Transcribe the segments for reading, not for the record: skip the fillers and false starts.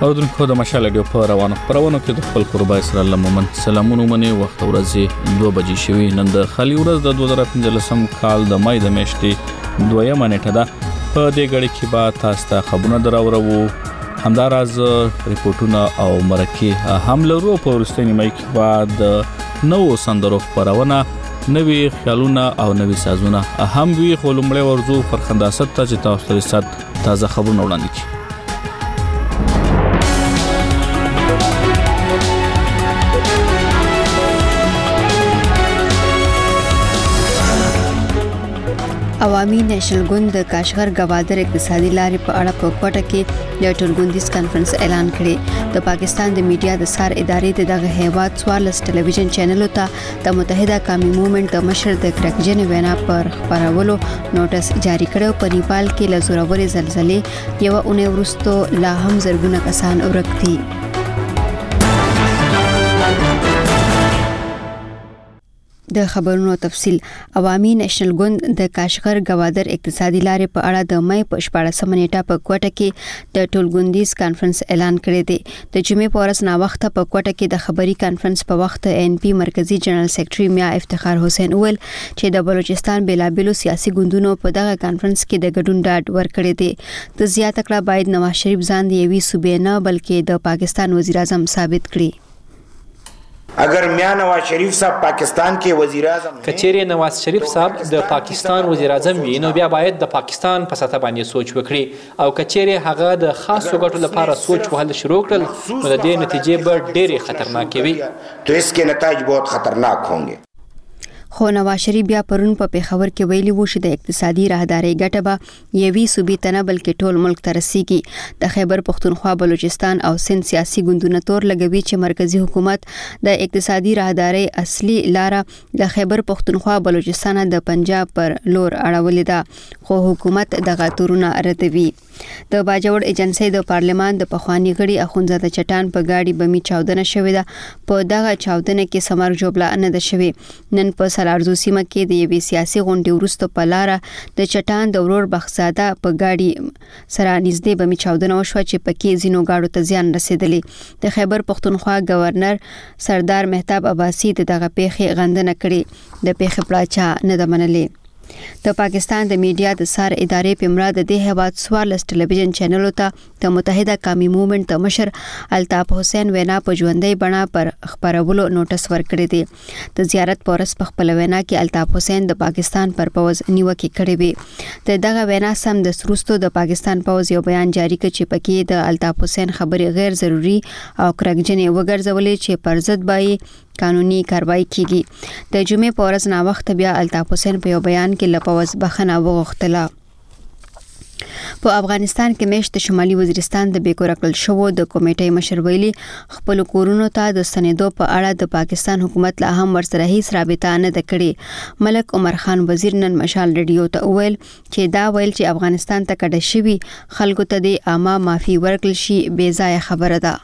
اوردونکو د مشال رادیو په روانو خبرونو کې د خپل قربای سره الله مومن سلامونه منی وخت ورځې 2 بجې شوي نن د خالي ورځ د 2015 کال د مای د میاشتې 2 نیټه ده په دې غړي کې به تاسو ته خبرونه دراوړو همداراز ریپورتونه او مرکه هم لرو په ورستنی مای کې بعد نو سندرو خبرونه نوی خیالونه او نوی سازونه هم وی خلمړې ورزو فرخنداست ته چې تاسو سره تازه خبرونه وړاندې کړي عوامي نېشنل ګوند د کاشغر گوادر اقتصادي لارې په اړه په کوټه کې د ټولګوندیز کانفرنس اعلان کړي د پاکستان د میډیا د سار ادارې دغه هیواد 14 ټلویزیون چینلونو ته د متحده قومي موومېنټ د مشر د کرکجن وینا پر خبرولو نوټس جاری کړو په نیپال کې له زوروري زلزلې یو اونۍ وروسته لا هم زرګونه کسان ورک دي د خبرونو تفصيل عوامي نېشنل ګوند د کاشغر گوادر اقتصادي لارې په اړه د مې په 14 نیټه په کوټه کې د ټولګوندیز کانفرنس اعلان کړی دی د جمعې په ورځ نا وخت په کوټه کې د خبري کانفرنس په وخت ان پی مرکزی جنرال سیکریټري میا افتخار حسین اول چې د بلوچستان بلابلو سیاسي ګوندونو په دغه کانفرنس کې د ګډون ډاډ ورکړی دی د زیاته کړه باید نواز شریف ځان دی وی صوبې نه بلکې د پاکستان وزیر اعظم ثابت کړي اگر میاں نواز شریف صاحب پاکستان کې وزیر اعظم کچېری نواز شریف صاحب د پاکستان وزیر اعظم وي نو بیا باید د پاکستان په سطح باندې سوچ وکړي او کچېری هغه د خاصو ګټو لپاره سوچ وهل شروع کړل نو د دې نتیجې به ډېرې خطرناکې وي تو इसके नतीजे बहुत खतरनाक होंगे خو نواز شریف بیا پرون په پیښور کې ویلي وو چې د اقتصادي راهداري ګټه به یوي صوبې ته نه بلکې ټول ملک ته رسیږي د خیبر پختونخوا بلوچستان او سند سیاسي ګوندونه تور لګوي چې مرکزی حکومت د اقتصادي راهداري اصلي لار د خیبر پختونخوا بلوچستان د پنجاب پر لور اړولې ده خو حکومت دغه تورونه ردوي د باجوړ ایجنسی د پارلمان د پخوانی غړي اخونزاده چټان په گاډي بمی چاودنه شوې ده په دغه چاودنه کې سمر جوبلا نه ده شوې نن په سلارزو سیمه کې د یوې سیاسي غونډې وروسته په لار د چټان د ورور بخزاده په گاډي سره نږدې بمی چاودنه وشوه چې پکې زینو گاډو ته زیان رسیدلی د خیبر پختونخوا گورنر سردار مهتاب عباسی دغه پیښې غندنه کړې د پیښې پلاچا نه ده منلې د پاکستان د میډیا د سار ادارې په مراد د هیواد 14 ټلویزیون چینلونو ته د متحده قومي موومېنټ د مشر الطاف حسین وینا په ژوندۍ بڼه پر خبرولو نوټس ورکړی دی د زیارت پورس په خپل وینا کې الطاف حسین د پاکستان پر پوز نیوکه کړې وي د دغه وینا سم د سروستو د پاکستان پوز یو بیان جاری کړ چې پکې د الطاف حسین خبرې غیر ضروری او کرکجنې وګرځولې چې پر ضد بای قانوني کاروائی کیږي د جمعې په ورځ نا وخت بیا الطاف حسین په یو بیان کې لپوز بخنه وغوښتله په افغانستان کې میشت شمالي وزیرستان د بیکور کړل شو د کمیټې مشر ویلي خپل کورونو ته د سندو په اړه د پاکستان حکومت لا هم ورسره هیڅ رابطه نه ده کړې ملک عمر خان وزیر نن مشال رادیو ته ویل چې دا ویل چې افغانستان ته کډه شوی خلکو ته د عامه معافي ورکړل شي بې ځای خبره ده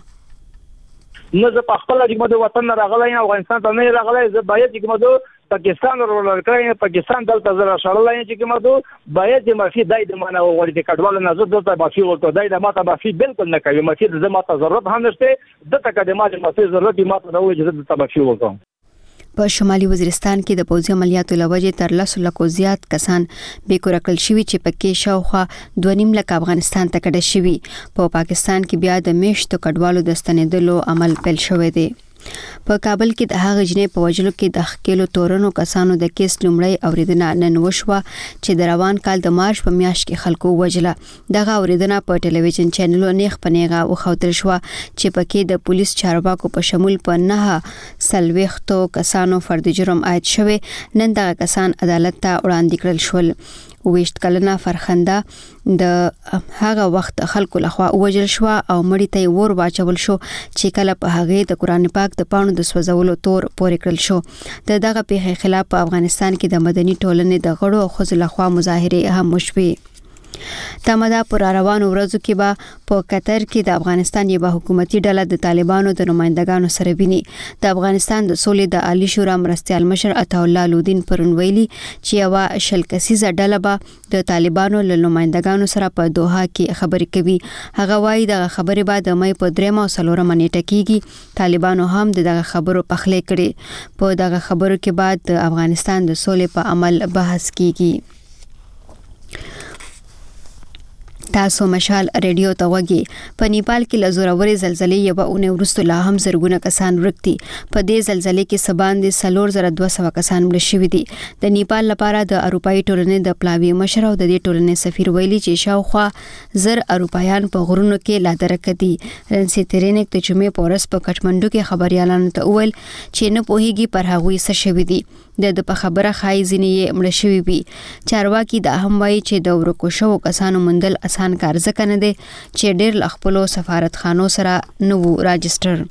نه زه په خپل د وطن راغلی افغانستان ته نه راغلی زه باید چې پاکستان ورولکړای پاکستان دلته زره شړلای چې کومه باید د مافي دای د معنا وړي د کډوال نه زه دلته مافي ورته دای د ماته مافي بالکل نه کوي مافي د ماته ضرورت هم نشته د تکدمات مافي ضرورت ماته نه وي چې د مافي وکم په شمالي وزیرستان کې د پوځي عملیاتو لوجې تر 100 لکو زیات کسان بیکور کړل شوی چې پکې شاوخوا 2.5 لک افغانستان ته کډه شوی په پاکستان کې بیا د میشتو کډوالو د ستنېدلو عمل پیل شوی دی په کابل کې د هغه جنې په وجلو کې د خکېلو تورنو کسانو د کیس لومړی اوریدنه نن وشوه چې د روان کال د مارچ په میاشت کې خلکو وجله دغه اوریدنه په ټلویزیون چینلونو نیغ پنیغه وخوتل شو چې پکې د پولیس چارواکو په شمول په 9 سلويختو کسانو فرد جرم عاید شوی نن دغه کسان عدالت ته وړاندې کړل شول وېشت کلنه فرخنده د هغه وخت خلکو لخوا وجل شو او مړی ته ور واچول شو چې کله په هغه د قران پاک د پاڼو د سوځولو تور پورې کړل شو د دغه پیښې خلاف په افغانستان کې د مدني ټولنې د غړو او خزل لخوا مظاهره هم وشوي تمدا پر روانو ورځو کې به په قطر کې د افغانستان یو حکومتي ډله د طالبانو د نمائندګانو سره ویني. د افغانستان د سولې د عالی شورا مرستیال مشر عطاالله لودین پرون ویلي چې یو شل کسیزه ډله به د طالبانو له نمائندګانو سره په دوحه کې خبرې کوي. هغه وایي د خبرې بعد د مې په 3 او 4 نیټه کېږي. طالبانو هم دغه خبرو پخلی کړي. په دغه خبرو کې بعد د افغانستان د سولې په عمل بحث کیږي. تاسو مشال ریډیو ته وګورئ. په نیپال کې لزوروري زلزلې یو اونۍ وروسته لا هم زرګونه کسان ورکتي. په دې زلزلې کې سباندې 4200 کسان مړ شوي دي. د نیپال لپاره د اروپאי ټولنې د پلاوی مشر او د دې ټولنې سفیر ویلي چې شاوخوا زر اروپایان په غرونو کې لا درکدي. رنسي ترینک د جمعې په ورځ په کټمنډو کې خبريالانو ته وویل چې نه پوهیږي پر هغوی څه شوي دي. د په خبره خای ځینې مړ شوي وي. چارواکي دا هم وایي چې د ورکو شوو کسانو موندل آسان کار ځکه نه دی چې ډېر له خپلو سفارتخانو سره نه وو راجسټر.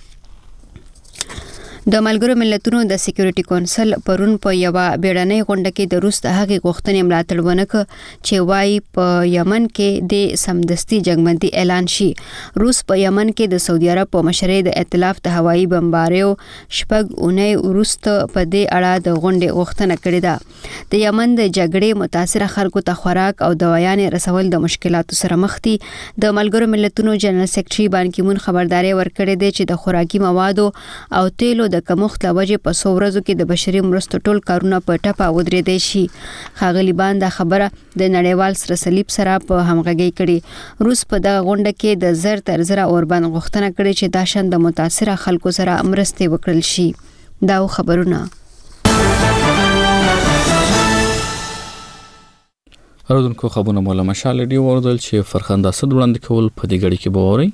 د ملګرو ملتونو د سکیورټي کونسل پرون په یو بیړنۍ غونډه کې د روس د هغې غوښتنې ملاتړ ونکړ چې وایي په یمن کې د سمدستي جنگبندي اعلان شي. روس په یمن کې د سعودي عرب په مشرۍ د ائتلاف د هوایي بمباریو شپږ اونۍ وروسته په دې اړه د غونډې غوښتنه کړې ده. د یمن د جګړې متاثره خلکو ته خوراک او دوايانې رسول د مشکلاتو سره مخ دي. د ملګرو ملتونو جنرال سیکریټري بان کی مون خبرداري ورکړې ده چې د خوراکي موادو او تیلو د کمښت لوجه په 100 ورځو کې د بشري مرستو ټول کارونه په ټپه ودرېدای شي. ښاغلي بان دا خبره د نړیوال سره صلیب سره په همغږۍ کړي. روس په دغه غونډه کې د زر تر زره اوربند غوښتنه کړې چې دا شند د متاثره خلکو سره مرستې وکړل شي. دا خبرونه اردوونکو خبرونه مولا مشال ډیو وردل چې فرخنده صد وړاندې کول په دې غړي کې بوري.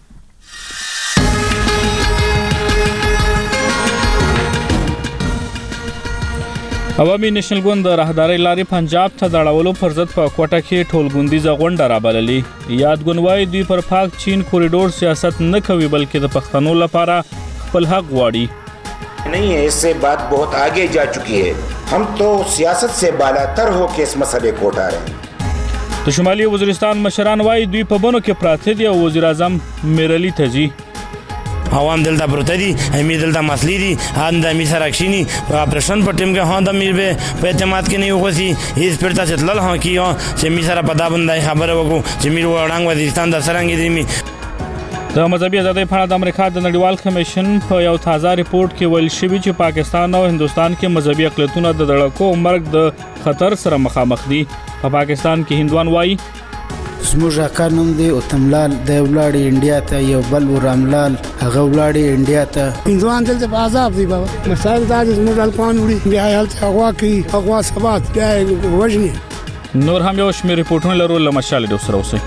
عوامي نېشنل ګوند د راهداري لارې پنجاب ته د اړولو پر ضد په کوټه کې ټولګوندیزه غونډه رابللې. یاد ګوندوای دوی پر پاک چین کوریډور سیاست نه کوي بلکې د پښتنو لپاره خپل حق غواړي. नहीं है, इससे बात बहुत आगे जा चुकी है. हम तो सियासत से बालातर हो के इस मसले को उठा रहे हैं. د شمالي وزیرستان مشران وایي دوی په بنو کې پراته دي او وزیر اعظم میرلی ته ځي. عوام دلته پروت دي، امیر دلته مسلې دي، ان د امیر سره کښینی په اپریشن په ټیم کې هان د امیر په اعتماد کې نه وغوسي هیڅ پرتا چې تلل هان کیو چې امیر سره په دا باندې خبره وکړو چې امیر وړاندې وزیرستان د سرنګ دي. د مذهبي ازادۍ په اړه د امریکا د نړیوال کمیشن په یو تازه ریپورت کې ویل شوی چې پاکستان او هندستان کې مذهبي اقلیتونه د دړکو مرګ د خطر سره مخامخ دي. په پاکستان کې هندوان وایي زموږ اکا نوم دی اوتملال د ولاړې انډیا ته، یو بل وراملال هغه ولاړې انډیا ته. هندوان دلته په عذاب دی بابا. مثال دا زموږ الکوان وړي بیا هلته هغوا کوي، هغوا ثبات بیا وژني. نور هم یو شمېر ریپورټونه لرو له مشال ډیو سره اوسئ.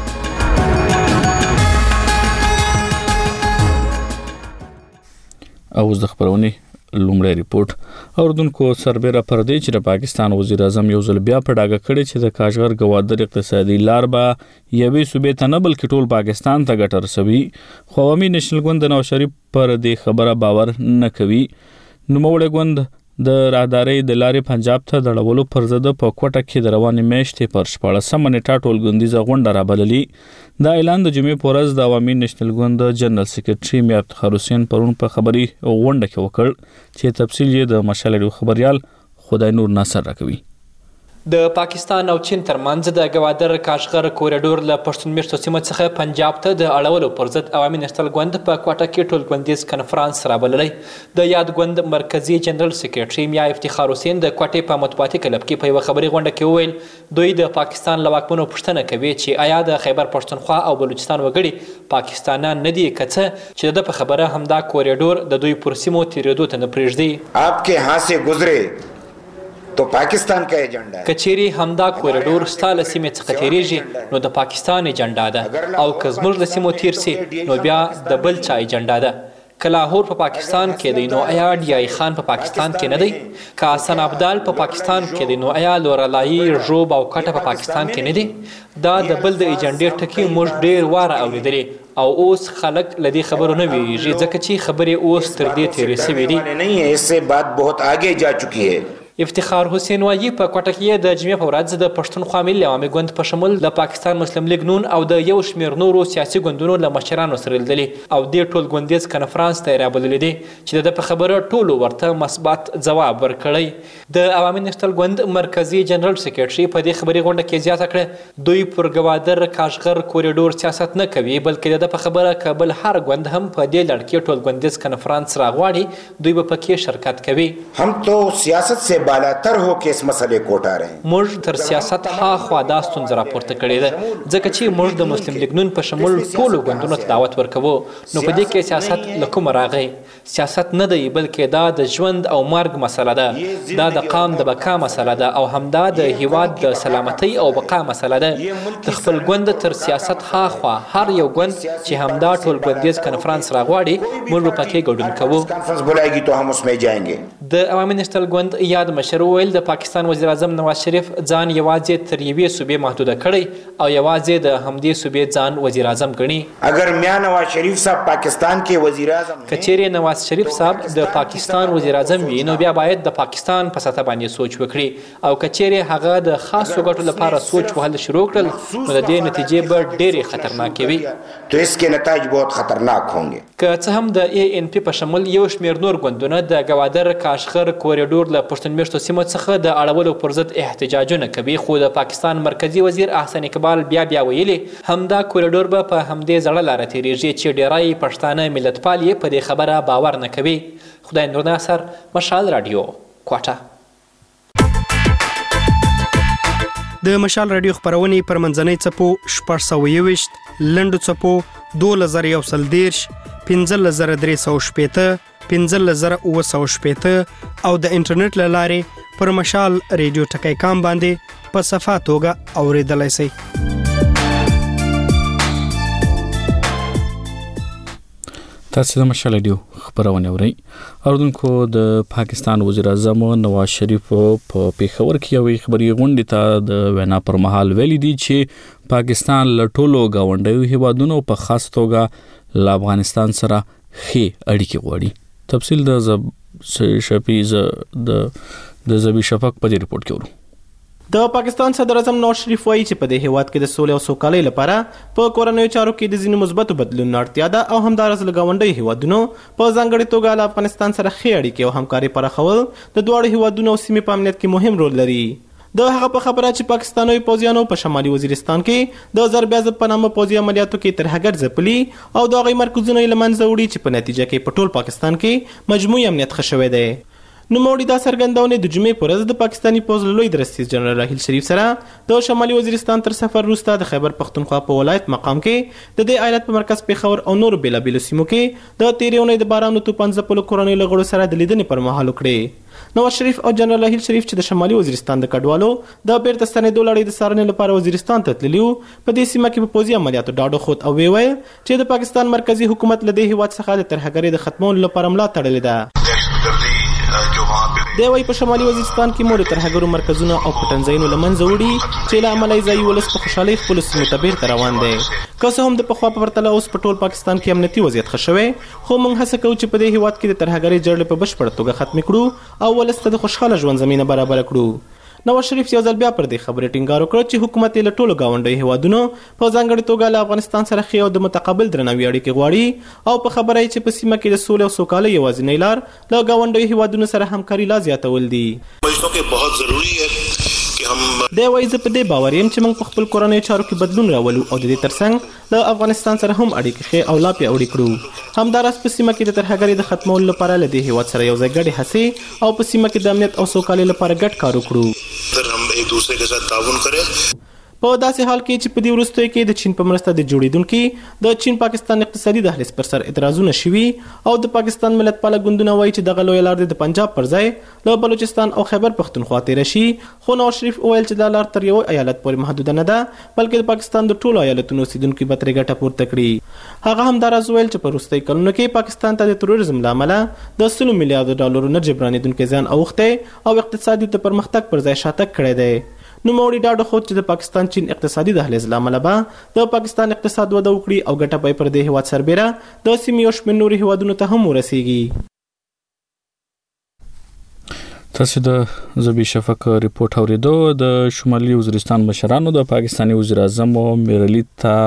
او د خبرونې لومړی ریپورت اردوونکو سربېره پر دې چې د پاکستان وزیر اعظم یو ځل بیا په ډاګه کړی چې د کاشغر ګوادر اقتصادي لار به یوې صوبې ته نه بلکې ټول پاکستان ته ګټه رسوي. خو عوامي نېشنل ګوند د نواز شریف پر دې خبره باور نه کوي. نوموړی ګوند د راهدارۍ د لارې پنجاب ته د اړولو پر ضد په کوټه کې د روانې میاشتې پر 14 نیټه ټولګوندیزه غونډه رابللې. دا اعلان د جمعې په ورځ د عوامي نېشنل ګوند جنرال سیکریټري میر افتخار حسین پرون په خبري غونډه کې وکړ چې تفصیل یې د مشال ډیو خبريال خدای نور ناصر راکوي. د پاکستان او چین ترمنځ د ګوادر کاشغر کوریډور له پښتون میشتو سیمو څخه پنجاب ته د اړولو پر ضد عوامي نېشنل ګوند په کوټه کې ټولګوندیز کنفرانس رابللی. د یاد ګوند مرکزی جنرال سیکریټري میا افتخار حسین د کوټې په مطبوعاتي کلب کې په یوه خبري غونډه کې وویل دوی د پاکستان له واکمنو پوښتنه کوي چې آیا د خیبر پښتونخوا او بلوچستان وګړي پاکستانیان نه دي که څه چې د په خبره همدا کوریډور د دوی پر سیمو تیریدو ته نه پرېږدي. आपके यहाँ से गुजरे तो पाकिस्तान का एजेंडा है. کچيري همدا کوریډور ستاله سیمه څخه تیریږي نو د پاکستان ایجنډا ده او که زموږ له سیمو تیر سي نو بیا د بل چا ایجنډا ده. که لاهور په پاکستان کې دی نو آیا ډیای خان په پاکستان کې نه دی؟ که حسن ابدال په پاکستان کې دی نو آیا لورلایي ژوب او کټه په پاکستان کې نه دی؟ دا د بل د ایجنډې ټکي موږ ډیر واره اوریدلې او اوس خلک له دې خبرو نه ویریږي ځکه چې خبرې اوس تر دې تیرې سوي دي. नहीं है, इससे बात बहुत आगे जा चुकी है. افتخار حسین وایي په کوټه کې د جمعې په ورځ د پښتونخوا ملي عوامي ګوند په شمول د پاکستان مسلم لیگ نون او د یو شمېر نورو سیاسي ګوندونو له مشرانو سره لیدلي او دې ټول ګوندیز کنفرانس ته یې رابللي دي چې د په خبره ټولو ورته مثبت ځواب ورکړی. د عوامي نېشنل ګوند مرکزي جنرال سکرټري په دې خبري غونډه کې زیاته کړه دوی پر ګوادر کاشغر کوریډور سیاست نه کوي بلکې د په خبره کابل هر ګوند هم په دې لړ کې ټول ګوندیز کنفرانس راغواړي دوی به پکې شرکت کوي. हम तो सियासत से बालातर हो के इस मसले को उठा रहे हैं. موږ تر سیاست هاخوا دا ستونزه راپورته کړې ده ځکه چې موږ د مسلم لیگ نون په شمول ټولو ګوندونو ته دعوت ورکوو نو په دې کې سیاست له کومه راغی سیاست نه دی بلکې دا د ژوند او مرګ مسله ده دا د قام د بقا مسله ده او همدا د هیواد د سلامتۍ او بقا مسله ده. د خپل ګوند تر سیاست هاخوا هر یو ګوند چې همدا ټول ګوندیز کنفرانس راغواړي موږ به پکې ګډون کوو. कॉन्फ्रेंस बुलाएगी तो हम उसमें जाएंगे. د عوامي نېشنل ګوند یاد مشر ویل د پاکستان وزیر اعظم نواز شریف ځان یوازې تر یوې صوبې محدوده کړی او یوازې د همدې صوبې ځان وزیر اعظم ګڼي. اگر میاں نواز شریف صاحب پاکستان کې وزیر اعظم که چیرې نواز شریف صاحب د پاکستان وزیر اعظم وي نو بیا باید د پاکستان په سطح باندې سوچ وکړي او که چیرې هغه د خاصو ګټو لپاره سوچ وهل شروع کړل نو د دې نتیجې به ډېرې خطرناکې وي. تو इसके नतीजे बहुत खतरनाक होंगे. که څه هم د ANP په شمول یو شمېر نور ګوندونه د ګوادر کاشغر کوریډور له پښتون میشتو سیمو څخه د اړولو پر ضد احتجاجونه کوي خو د پاکستان مرکزی وزیر احسن اقبال بیا ویلي همدا کوریډور به په همدې زړه لاره تیریږي چې ډیری پښتانه ملتپال یې په دې خبره باور نه کوي. خدای نور ناصر مشال رادیو کوټه. د مشال رادیو خبرونې پر منځنۍ څپو 621 لنډو څپو 2130 15360 15960 او د انټرنیټ له لارې پر مشال ریډیو ټکی کام باندې په صفه توګه اوریدلای شئ. تاسو د مشال ریډیو خبرونه اورئ. اوردونکو د پاکستان وزیر اعظم نواز شریف په پیښور کې یو خبري غونډه ته د وینا پر مهال ویلي دي چې پاکستان له ټولو گاونډیو هیوادونو په خاص توګه له افغانستان سره ښې اړیکې غواړي. تفصیل د زبی شفق په دې ریپورت کې ورو. د پاکستان صدر اعظم نواز شریف وایي چې په دې هیواد کې د سولې او سوکالۍ لپاره په کورنیو چارو کې د ځینو مثبتو بدلونونو اړتیا ده او همدارس له ګاونډیو هیوادونو په ځانګړې توګه له افغانستان سره ښې اړیکې او همکاري پراخول د دواړو هیوادونو او سیمې په امنیت کې مهم رول لري. د هغه په خبره چې پاکستاني پوځیانو په شمالي وزیرستان کې د ضربیازب په نامه پوځي عملیاتو کې ترهګر ځپلي او د هغې مرکزونه یې له منځه وړي چې په نتیجه کې په ټول پاکستان کې مجموعي امنیت ښه شوی دی. نوموړي دا څرګندونې د جمعې په ورځ د پاکستاني پوځ له لوی درستیز جنرال راحیل شریف سره د شمالي وزیرستان تر سفر وروسته د خیبر پښتونخوا په ولایت مقام کې د دې ایالت په مرکز پیښور او نورو بېلابېلو سیمو کې د تېرې اونۍ د باران د طوفان ځپلو کورنیو له غړو سره د لیدنې پر مهال وکړې. نواز شریف او جنرال راحیل شریف چې د شمالي وزیرستان د کډوالو د بیرته ستنېدو لړۍ د څارنې لپاره وزیرستان ته تللي وو په دې سیمه کې په پوځي عملیاتو ډاډ وښود او ویې ویل چې د پاکستان مرکزي حکومت له دې هیواد څخه د ترهګرۍ د ختمولو لپاره ملا تړلې ده. دی وايي په شمالي وزیرستان کې مو د ترهګرو مرکزونه او پټنځایونو له منځه وړي چې له امله یې ځایي ولس په خوشحالۍ خپلو سیمو ته بیرته روان دی. که څه هم د پخوا په پرتله اوس په ټول پاکستان کې امنیتي وضعیت ښه شوی خو موږ هڅه کوو چې په دې هیواد کې د ترهګرۍ جړلې په بشپړه توګه ختمې کړو او ولس ته د خوشحاله ژوند زمینه برابره کړو. نواز شریف یو ځل بیا پر دې خبرې ټینګار وکړ چې حکومت یې له ټولو ګاونډیو هیوادونو په ځانګړې توګه له افغانستان سره ښې او د متقابل درناوي اړیکې غواړي او په خبره یې چې په سیمه کې د سولې او سوکالۍ یوازینۍ لار له ګاونډیو هیوادونو سره همکاري لا زیاتول دي. دی وايي زه په دې باور یم چې موږ په خپل کورنیو چارو کې بدلون راولو او د دې ترڅنګ له افغانستان سره هم اړیکې ښې او لا پیاوړې کړو. همداراز په سیمه کې د ترهګرۍ د ختمولو لپاره له دې هیواد سره یو ځای ګډې هڅې او په سیمه کې د امنیت او سوکالۍ لپاره ګډ کار وکړو. په داسې حال کې چې په دې وروستیو کې د چین په مرسته د جوړېدونکي د چین پاکستان اقتصادي دهلیز پر سر اعتراضونه شوي او د پاکستان ملتپاله ګوندونه وایي چې دغه لویه لار د پنجاب پر ځای له بلوچستان او خیبر پښتونخوا تېره شي. خو نواز شریف وویل چې دا لار تر یو ایالت پورې محدوده نه ده بلکې د پاکستان د ټولو ایالتونو اوسیدونکي به ترې ګټه پورته کړي. هغه همداراز وویل چې په وروستیو کلونو کې پاکستان ته د تروریزم له امله د 100 میلیارډ ډالرو نه جبرانېدونکی زیان اوښتی او اقتصادي د پرمختګ پر ځای شاتګ کړی دی. نوموړي ډاډ وښود چې د پاکستان چین اقتصادي دهلیز له امله به د پاکستان اقتصاد وده وکړي او ګټه به یې پر دې هیواد سربیره د سیمې یو شمېر نورو هیوادونو ته هم ورسیږي. تاسو د زبی شفق ریپورت اوریدو د شمالي وزیرستان مشرانو د پاکستاني وزیر اعظم میرعلی ته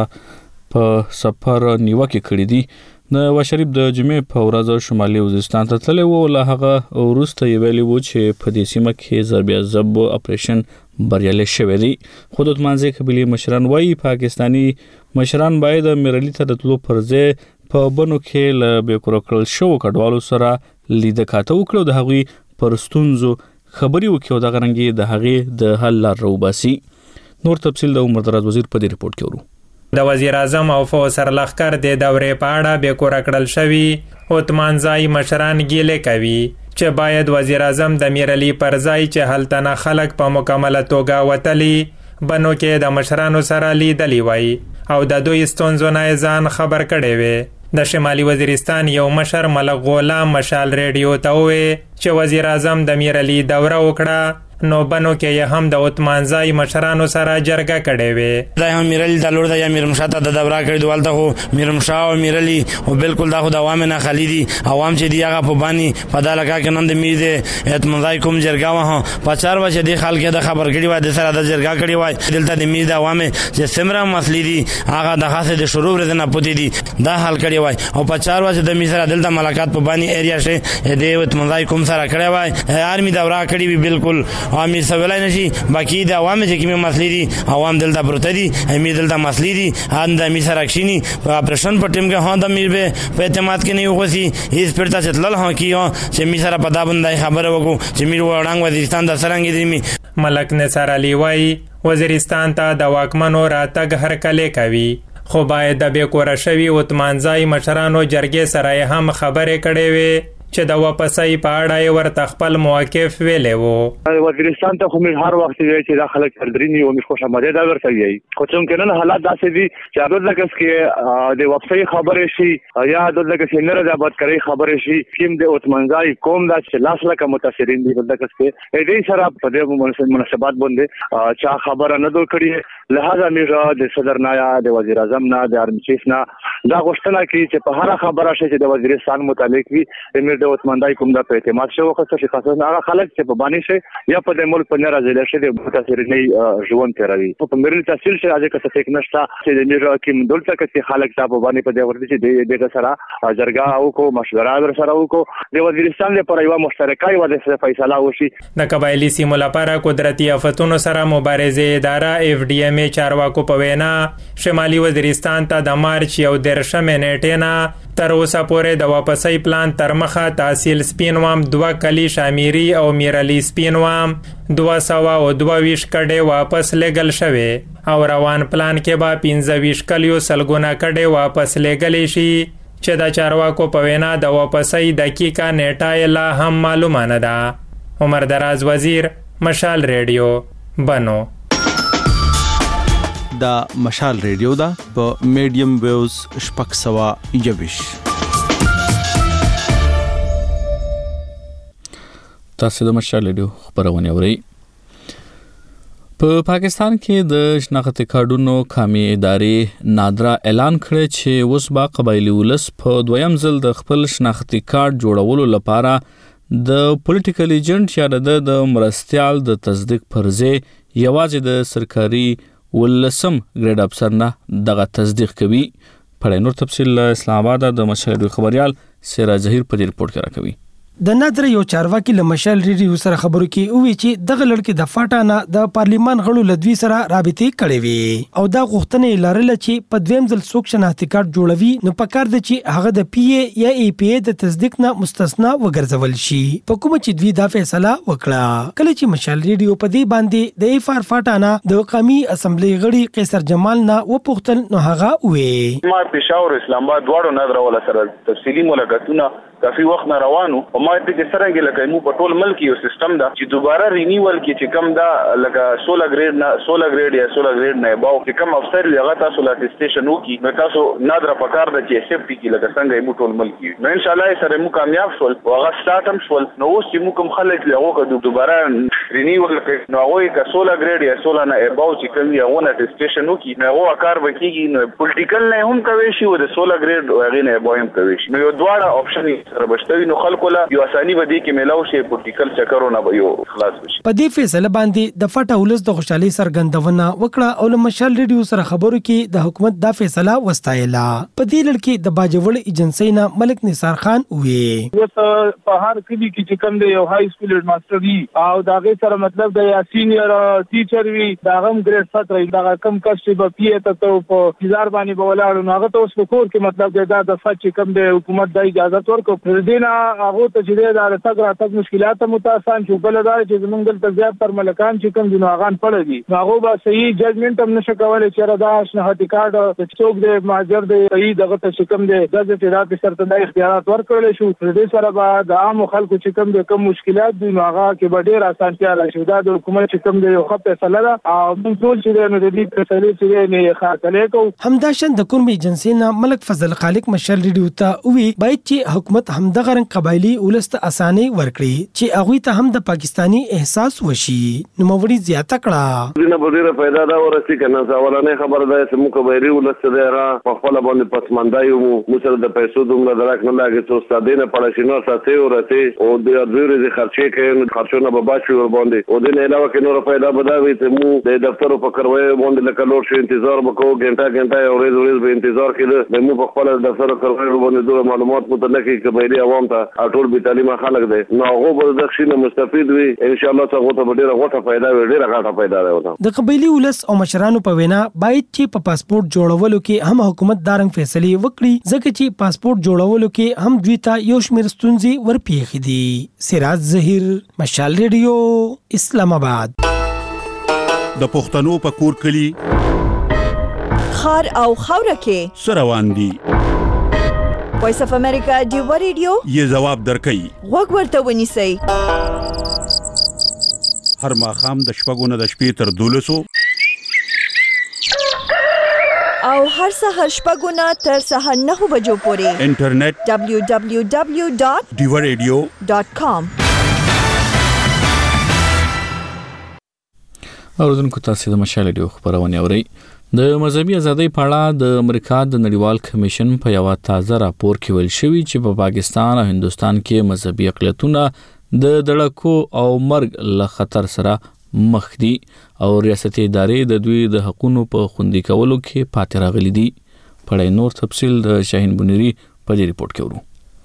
په سفر نیوکه کړې دي نواز شریف د جمعې په ورځ شمالي وزیرستان ته تللی و له هغه وروسته یې ویلي و چې په دې سیمه کې ضرب عضب اپریشن بریالي شوی دی خو د منځي قبيله مشران وايي پاکستاني مشران باید میرعلی ته د تلو پر ځای په بنو کې له بیکور کړل شو کډوالو سره لیده کاته وکړو د هغوی پرستونزو خبري وکړو د غرنګي د هغه د حل لار روباسي نور تفصیل د عمر دراز وزیر په دې ریپورت کې ورو د وزیر اعظم او فو سرلخر د دورې په اړه به کور کړل شوی عثمان زای مشران ګیله کوي چې باید وزیر اعظم د میرعلی پر ځای چې هلتنه خلک په مکمله توګه وتلی بنو کې د مشرانو سره لیدلی وای او د دوی ستونزو نه ځان خبر کړي وي د شمالي وزیرستان یو مشر ملک غلام مشال ریډیو ته وې چې وزیر اعظم د میرعلی دوره وکړه نو بنو کې هم د عثمان زای مشرانو سره جرګه کړې وې دا هم میرعلی د لور د یا میرمشاه ته د دوره کړې دوالته خو میرمشاه او میرعلی او بالکل دا خو د عوام نه خلیدي عوام چې دی هغه په باندې په دالکا کې نن د میزه اعتماد زای کوم جرګه وه په 4 بجې د خلک د خبر کړي و د سره د جرګه کړي و دلته د میزه عوام چې سمرا مسلې دي هغه د خاصه د شروع ورته نه پوتې دي دا حل کړي و او په 4 بجې د میزه دلته ملاقات په باندې ایریا شه د اعتماد زای کوم سره کړي و آرمی دوره کړي وی بالکل عامي سوالای نشي باقی د عوام چې کومه مسلې دي عوام دلته پروت دي امیر دلته مسلې دي ان د امیر سره کښینی په اپریشن په ټیم کې هان د امیر په اعتماد کې نه وغوسي هیڅ پرتا چې تلل هان کیو چې امیر سره په دا باندې خبره وکړو چې امیر وړاندې وزیرستان د سرنګ دي ملک نثار علی وای وزیرستان ته د واکمنو راتګ هر کله کوي خو باید د بیکوره شوی عثمان زای مشرانو جرګې سره هم خبرې کړې وي چې د واپسای په اړه ورته خپل موقف ویلې وو وزیرستان ته هم هر وخت وی چې د خلک تلدرینی او مخ خوشامده دا ورته وی خو څنګه نن حالات داسې دي چې هغه لکه چې د واپسای خبرې شي یا د لکه چې نه د بد کړی خبرې شي کوم د عثمان زای کوم د لاس لکه متاثرین دي لکه چې دې سره په دې مناسبات باندې چا خبره نه دوه کړی لہذا موږ د صدر نایا د وزیر اعظم نه د ارمی چیف نه دا غوښتنه کوي چې په هر خبره شي چې د وزیرستان متعلق وي د عثمان زای کوم د اعتماد شو خو څه خاصه هغه خلک چې په باندې شي یا په د ملک په نړۍ ځل شي د متاثرینې ژوند تیروي په میرعلی تحصیل شي اځه که څه نشته چې د میرا کوم دلته کې خلک ته په باندې په دې ورته چې د سره جرګه او کو مشوره ور سره او کو د وزیرستان لپاره یو مشترکه یو د فیصله وشي د قبایلی سیمو لپاره قدرتي آفتونو سره مبارزه اداره اف ډي ام چارواکو په وینا شمالي وزیرستان ته د مارچ یو درشمه نیټه نه تر اوسه پورې د واپسۍ پلان تر مخه تحصیل سپینوام 2 کلی شامیری او میرعلی سپینوام 222 کډې واپس لګل شوه او روان پلان کې به 15 کلیو سلګونه کډې واپس لګلې شي چې د چارواکو په وینا د واپسۍ دقیقه نیټه لا هم معلومه نه ده عمر دراز وزیر مشال ریډیو بنو دا مشال ریډیو دا په میډیم ویوز شپږ سوه یویش تاسو د مشال ریډیو خبرونه اورئ په پاکستان کې د شناختی کارډونو قومي ادارې نادرا اعلان کړی چې اوس با قبایلی ولس په دویم ځل د خپل شناختی کارت جوړولو لپاره د پولیټیکل ایجنټ یا د مرستیال د تصدیق پر ځای یوازې د سرکاري ولسم ګریډ افسر نه دغه تصدیق کوي په نور تفصیل اسلام آباد د مشهور خبريال سراج ظهیر په ریپورت کې راکوي د نادر یو چارواکي له مشال ریډیو سره خبرو کې او وی چې دغه لړکې د فاټانه د پارلیمان غړو لدوی سره رابطې کړې وي او دا غوښتنې لرله چې په دویم ځل څوک شناختی کارت جوړوي نو په کار د چې هغه د پی ای یا ای پی ای د تصدیق نه مستثنا وګرځول شي په کوم چې دوی دا فیصله وکړه کله چې مشال ریډیو په دې باندې د ایفار فاټانه د قومي اسمبلی غړي قیصر جمال نه وپوښتل نو هغه وې ما پېښور اسلام آباد دواړو نظر ولا سره تفصیلی ملاقاتونه کافي وخت نه روانو او ما ته کې سره کې لکه مو په ټول ملک یو سیستم دا چې دوباره رینیول کې چې کم دا لکه 16 ګریډ یا 16 ګریډ نه باو چې کم افسر یې هغه تاسو لا ټیسټیشن وکي نو تاسو نادر پکار د چې سیفټي کې لکه څنګه مو ټول ملک یو نو ان شاء الله سره مو کامیاب شول او هغه ساتم شول نو اوس چې مو کوم خلک له هغه دوباره رینیول کوي نو هغه کا 16 ګریډ یا 16 نه اباو چې کوم یو ونه ټیسټیشن وکي نو هغه کار وکيږي نو پولیټیکل نه هم کوي شي او د 16 ګریډ هغه نه اباو هم کوي نو یو دواړه اپشن سره بشتوي نو خلکو لا یو اساني ودی کې ملاو شي پولیټیکل چکرونه به یو خلاص وشي په دې فیصله باندې د فټا ولس د خوشحالي سرګندونه وکړه او له مشال ریډیو سره خبرو کې د حکومت دا فیصله وستایله په دې لړ کې د باجوړ ایجنسی نه ملک نثار خان وې په هر کلی کې چې کوم دی یو های سکول هډ ماستر وي او دا غي سره مطلب د یا سینیئر ټیچر وي دا هم ګریډ 17 دا کم کس چې په پی ته په هزار باندې بولاړو نو هغه ته اوس په کور کې مطلب دا د فچ کوم دی حکومت د اجازه ورکړو پر دې نه هغه ته چې دا تک راتګ مشکلات متاسان چې بل دا چې زمونږ دلته زیات تر ملکان چې کوم جناغان پړ دي هغه به صحیح ججمنت هم نشه کولای چې را دا شناختی کارت څوک دې ماجر دې صحیح دغه ته کوم دې د اعتراض سره د اختیارات ورکړل شو پر دې سره به د عام خلکو چې کوم د کوم مشکلات دي نو هغه کې به ډېر اسانتیا راشي دا د حکومت چې کوم دی یو خپل فیصله ده او موږ ټول چې نو د دې فیصله چې نه خاطرې کو همداشن د کوم ایجنسی نه ملک فضل خالق مشال ریډیو ته وی باید چې حکومت همدغه رنګ قبایلی ولست اساني ورکړي چې هغه ته هم د پاکستانی احساس وشي نو موري زیاته کړه دنه په ډیره پیدا دا ورسې کنه ځولانه خبر ده چې موږ قبایلی ولست ده را په خپل باندې پسمندایو مو سره د پیسو دومره درک نه لاګي چې استاد نه پړشي نو ساتي ورته او د ارزوري خرچې کوي خرچونه به باشي ور باندې او د نه علاوه کې نور پیدا بداوي ته مو د دفتر په کروي باندې لکه لور شي انتظار وکړو غنټه او ورځ به انتظار کړي د مو په خپل دفتر کروي باندې دوه معلومات متعلق قبایلی عوام ته ټول به تعلیمه خلک دي نو هغه به د شینه مستفید وي ان شاء الله څنګه ته ډیره غوټه پیدا وي ډیره غاټه پیدا راوته د قبایلی ولس او مشرانو په وینا باید چې په پاسپورت جوړولو کې هم حکومت دارنګ فیصله وکړي ځکه چې پاسپورت جوړولو کې هم دوی ته یو شمېر ستونزې ورپېښې دي سراج ظهیر مشال ریډیو اسلام آباد د پښتنو په کور کلی خار او خوره کې سروان دي وایس اف امریکا دیو ریډیو یې جواب درکې وګ ورته ونیسئ هر ماښام د شپږو نه د شپې تر 12 او هر سهار شپږو نه تر سهار 9 بجو پورې انټرنیټ www.diwaradio.com اوردونکو تاسو د مشال ریډیو خبرونه اورئ د مذهبي ازادۍ په اړه د امریکا د نړیوال کمیشن په یو تازه راپور کې ویل شوی چې په پاکستان او هندستان کې مذهبي اقلیتونه د دړکو او مرګ له خطر سره مخ دي او ریاستي ادارې د دوی د حقوقو په خوندي کولو کې پاتې راغلي دي په نور تفصیل د شاهین بنيري په دې ریپورت کې ورو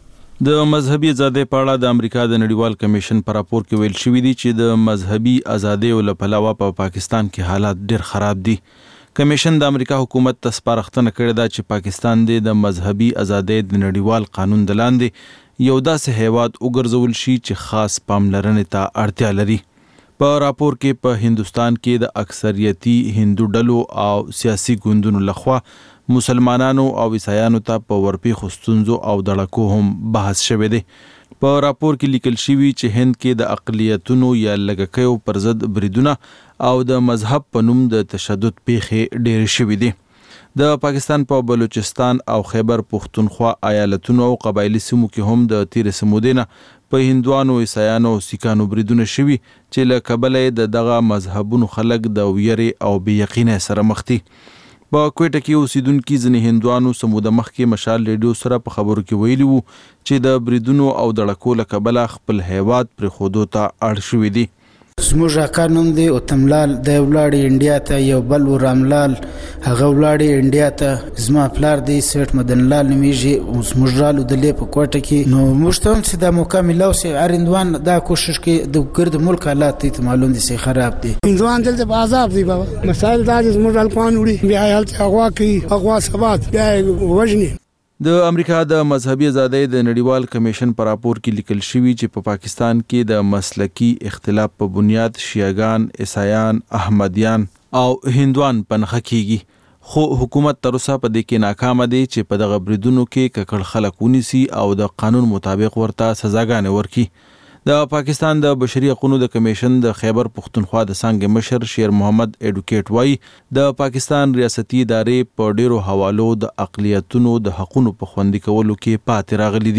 د مذهبي ازادۍ په اړه د امریکا د نړیوال کمیشن په راپور کې ویل شوی دی چې د مذهبي ازادۍ ول په علاوه په پاکستان کې حالات ډېر خراب دي کمیشن د امریکا حکومت ته سپارښتنه کړې ده چې پاکستان د مذهبي ازادۍ د نړیوال قانون د لاندې یو داسې هیواد وګرځول شي چې خاص پاملرنې ته اړتیا لري په راپور کې په هندستان کې د اکثریتي هندو ډلو او سیاسي ګوندونو لخوا مسلمانانو او عیسایانو ته په ورپېښو ستونزو او دړکو هم بحث شوی دی په راپور کې لیکل شوی چې هند کې د اقلیتونو یا لږکیو پر ضد بریدونه او د مذهب په نوم د تشدد پیښې ډېرې شوې دي د پاکستان په بلوچستان او خیبر پختونخوا ایالتونو او قبایلی سیمو کې هم د تیر سمودینه په هندوانو عیسایانو او سیکانو بریدونه شوي چې له کبله د دغه مذهبونو خلک د ویرې او بې یقینۍ سره مخ دي په کوټه کې اوسیدونکو ځینې هندوانو سموده مخکې مشال ریډیو سره په خبرو کې ویلي وو چې د بریدونو او دړکو له کبله خپل هیواد پر خودو ته اړ شوي دي زموږ اکا نوم دی اتملال د ولاړې انډیا ته یو بل و راملال هغه ولاړې انډیا ته زما پلار دی سیټ مدنلال نومیږي زموږ رالو د لې په کوټه کې نو موږ ته هم چې دا موقع ملاو سي اریندوان دا کوشش کې د ګرد ملک حالات ته معلوم دي سي خراب دي اندوان دلته په عذاب دی بابا مسائل دا چې زموږ الکوان وړي بیا حالت هغه کې هغه ثبات بیا وژني د امریکا د مذهبي ازادۍ د نړیوال کمیشن پر راپور کې لیکل شوی چې په پاکستان کې د مسلکی اختلاف په بنیاد شیعاګان، عیسایان، احمدیان او هندوان پنخه کیږي خو حکومت تر اوسه په دې کې ناکام دی چې په دغه بریدونو کې ککړ خلک ونیسي او د قانون مطابق ورته سزاګانې ورکړي د پاکستان د بشري حقوقو د کمیشن د خیبر پختونخوا د څنګه مشر شیر محمد اډوکیټ وای د پاکستان ریاستي ادارې په ډیرو حوالو د اقلیتونو د حقوقو په خوندي کولو کې پاتې راغلي دي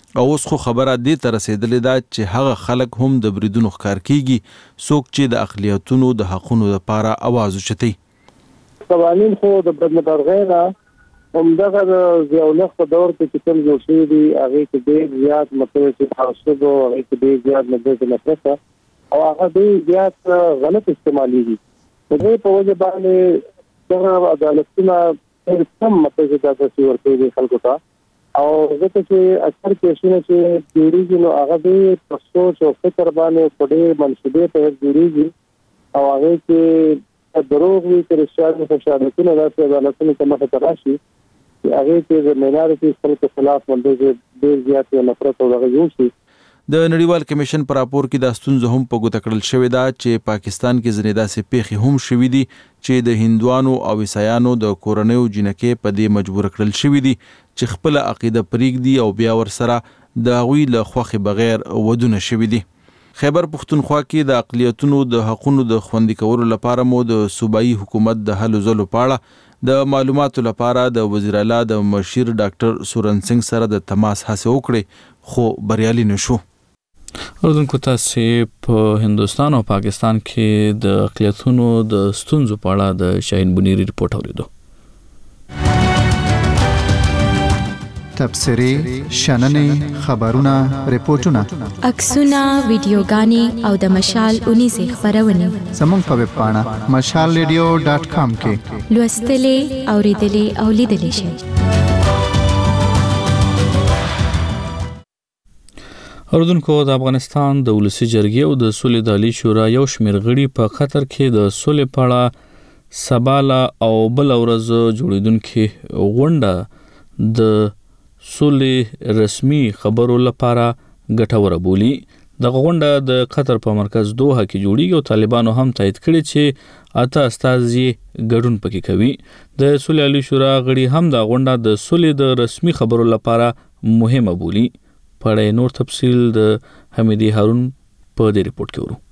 او اوس خو خبره دې ته رسېدلې ده چې هغه خلک هم د بریدونو ښکار کیږي څوک چې د اقلیتونو د حقونو لپاره اواز اوچتوي. قوانین خو د بدمرغۍ نه همدغه د ضیاءالله په دور کې چې کوم جوړ شوي دي هغې کې ډېر زیات مطلب چې تعصب او هغې کې ډېر زیات مطلب چې نفرت او هغه ډېر زیات غلط استعمالېږي. د دې په وجه باندې دغه عدالتونه ډېر کم مطلب چې داسې ورکوي دي خلکو ته او ځکه چې اکثر کیسونه چې جوړېږي نو هغه ډېر په سوچ او فکر باندې په ډېر منصوبې په جوړېږي او هغې کې دروغ وي چې رښتیا خوشحالتونه داسې عدالتونو ته مخې ته راشي چې هغې کې د مینارټي خلکو خلاف باندې ډېر زیات نفرت او دغه جوړ شي. د نړیوال کمیشن پر راپور کې دا ستونزه هم په ګوته کړل شوې ده چې پاکستان کې ځینې داسې پیښې هم شوې دي چې د هندوانو او عیسایانو د کورنیو جنکې په دې مجبور کړل شوې دي چې خپل عقیده پرېږدي او بیا ورسره د هغوی له خوښې بغیر ودونه شوي دي. خیبر پښتونخوا کې د اقلیتونو د حقونو د خوندي کولو لپاره مو د صوبایي حکومت د هلو ځلو په اړه د معلوماتو لپاره د وزیر اعلی د مشیر ډاکټر سورن سنگ سره د تماس هڅه وکړې خو بریالي نشو. اردوونکو تاسو په هندوستان او پاکستان کې د اقلیتونو د ستونزو په اړه د شاهین بنيري ریپورت اوریدو. تبصرې، شننې، خبرونه، ریپورتونه، عکسونه، ویډیوګانې او د مشال 19 خبرونه زموږ په ویب پاڼه mashalradio.com کې لوستلې، اوریدلې او لیدلې شئ. اردوونکو د افغانستان د ولسی جرګې او د سولې د عالی شورا یو شمېر غړي په قطر کې د سولې په اړه سباله او بل ورځ جوړیدونکې غونډه د سولې رسمي خبرو لپاره ګټوره بولي. دغه غونډه د قطر په مرکز دوحه کې جوړیږي او طالبانو هم تایید کړی چې اته استازي ګډون پکې کوي. د سولې عالی شورا غړي هم د غونډه د سولې د رسمي خبرو لپاره مهمه بولي. پړې نور تفصیل د حمیدی هارون په دې ریپورت کې ورو.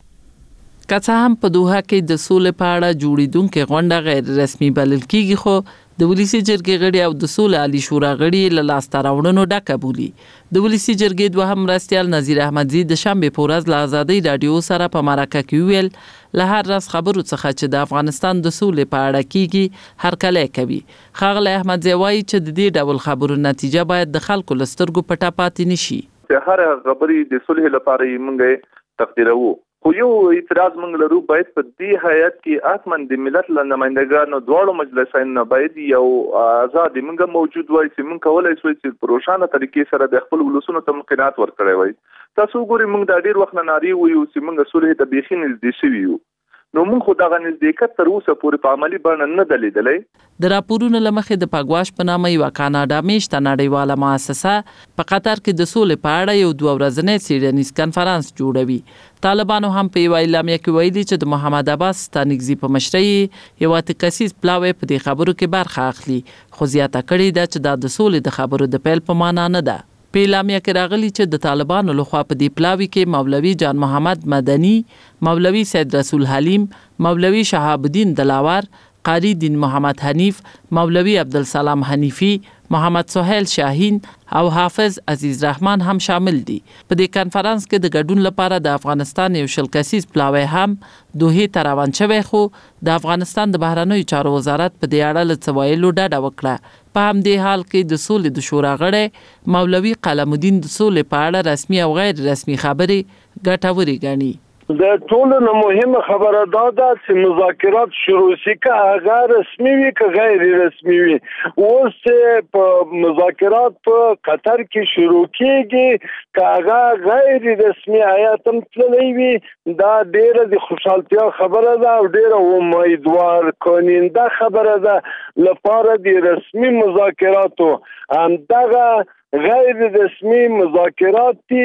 که څه هم په دوحه کې د سولې په اړه جوړیدونکې غونډه غیر رسمي بلل کیږي خو د ولسی جرګې غړي او د سولې عالی شورا غړي له لاسته راوړنو ډکه بولي. د ولسی جرګې دوهم مرستیال نذیر احمدزی د شنبه په ورځ له ازادۍ رادیو سره په مرکه کې ویل له هر راز خبرو څخه چې د افغانستان د سولې په اړه کیږي هر کله کوي. ښاغلی احمدزی وایي چې د دې ډول خبرو نتیجه باید د خلکو له سترګو پټه پاتې نشي. هر خبرې د صلح لپاره موږ تقدیرو خو یو اعتراض موږ لرو باید په دې حیات کې آسمان د ملت له نمائندګانو دواړو مجلسونو باید یو آزاد موږ موجود وای چې موږ کولای شو چې په روښانه طریقې سره د خپل ولسونو ته مقننات ورکړی وای. تاسو ګورئ موږ د ډیر وخت نه ناری وایو چې موږ صلح ته بيخي نږدې شوي یو نو موږ خو دغه نزدېکت تر اوسه پورې په عملي بڼه نه ده لیدلی. د راپورونو له مخې د پاګواش په نامه یوه کاناډا میشته نړیواله مؤسسه په قطر کې د سولې په اړه یو 2 ورځنی څیړنیز کنفرانس جوړوي. طالبانو هم په یوه اعلامیه کې ویلي چې د محمد عباس ستانکزي په مشرۍ یو تکسیز پلاوی په دې خبرو کې برخه اخلي خو زیاته کړې ده چې دا د سولې د خبرو د پیل په معنا نه ده. په اعلامیه کې راغلي چې د طالبانو لخوا په دې پلاوی کې مولوي جان محمد مدني، مولوي سید رسول حلیم، مولوي شهاب الدین دلاور، قاری دین محمد حنیف، مولوي عبدالسلام حنیفی، محمد سهیل شاهین او حافظ عزیز رحمان هم شامل دي. په دې کنفرانس کې د ګډون لپاره د افغانستان یو شل کسیز پلاوی هم دوحې ته روان شوی خو د افغانستان د بهرنیو چارو وزارت په دې اړه له څه ویلو ډډه وکړه. په همدې حال کې د سولې د شورا غړی مولوي قلم الدین د سولې په اړه رسمي او غیر رسمي خبرې ګټورې ګڼي. د ټولو نه مهمه خبره دا ده چې مذاکرات شروع شي که هغه رسمي وي که غیر رسمي وي. اوس په مذاکرات په قطر کې شروع کیږي که هغه غیر رسمي هیات هم تللی وي دا ډیره د خوشحالتیا خبره ده او ډیره امیدوار کننده خبره ده لپاره د رسمي مذاکراتو. همدغه غیر رسمي مذاکرات دي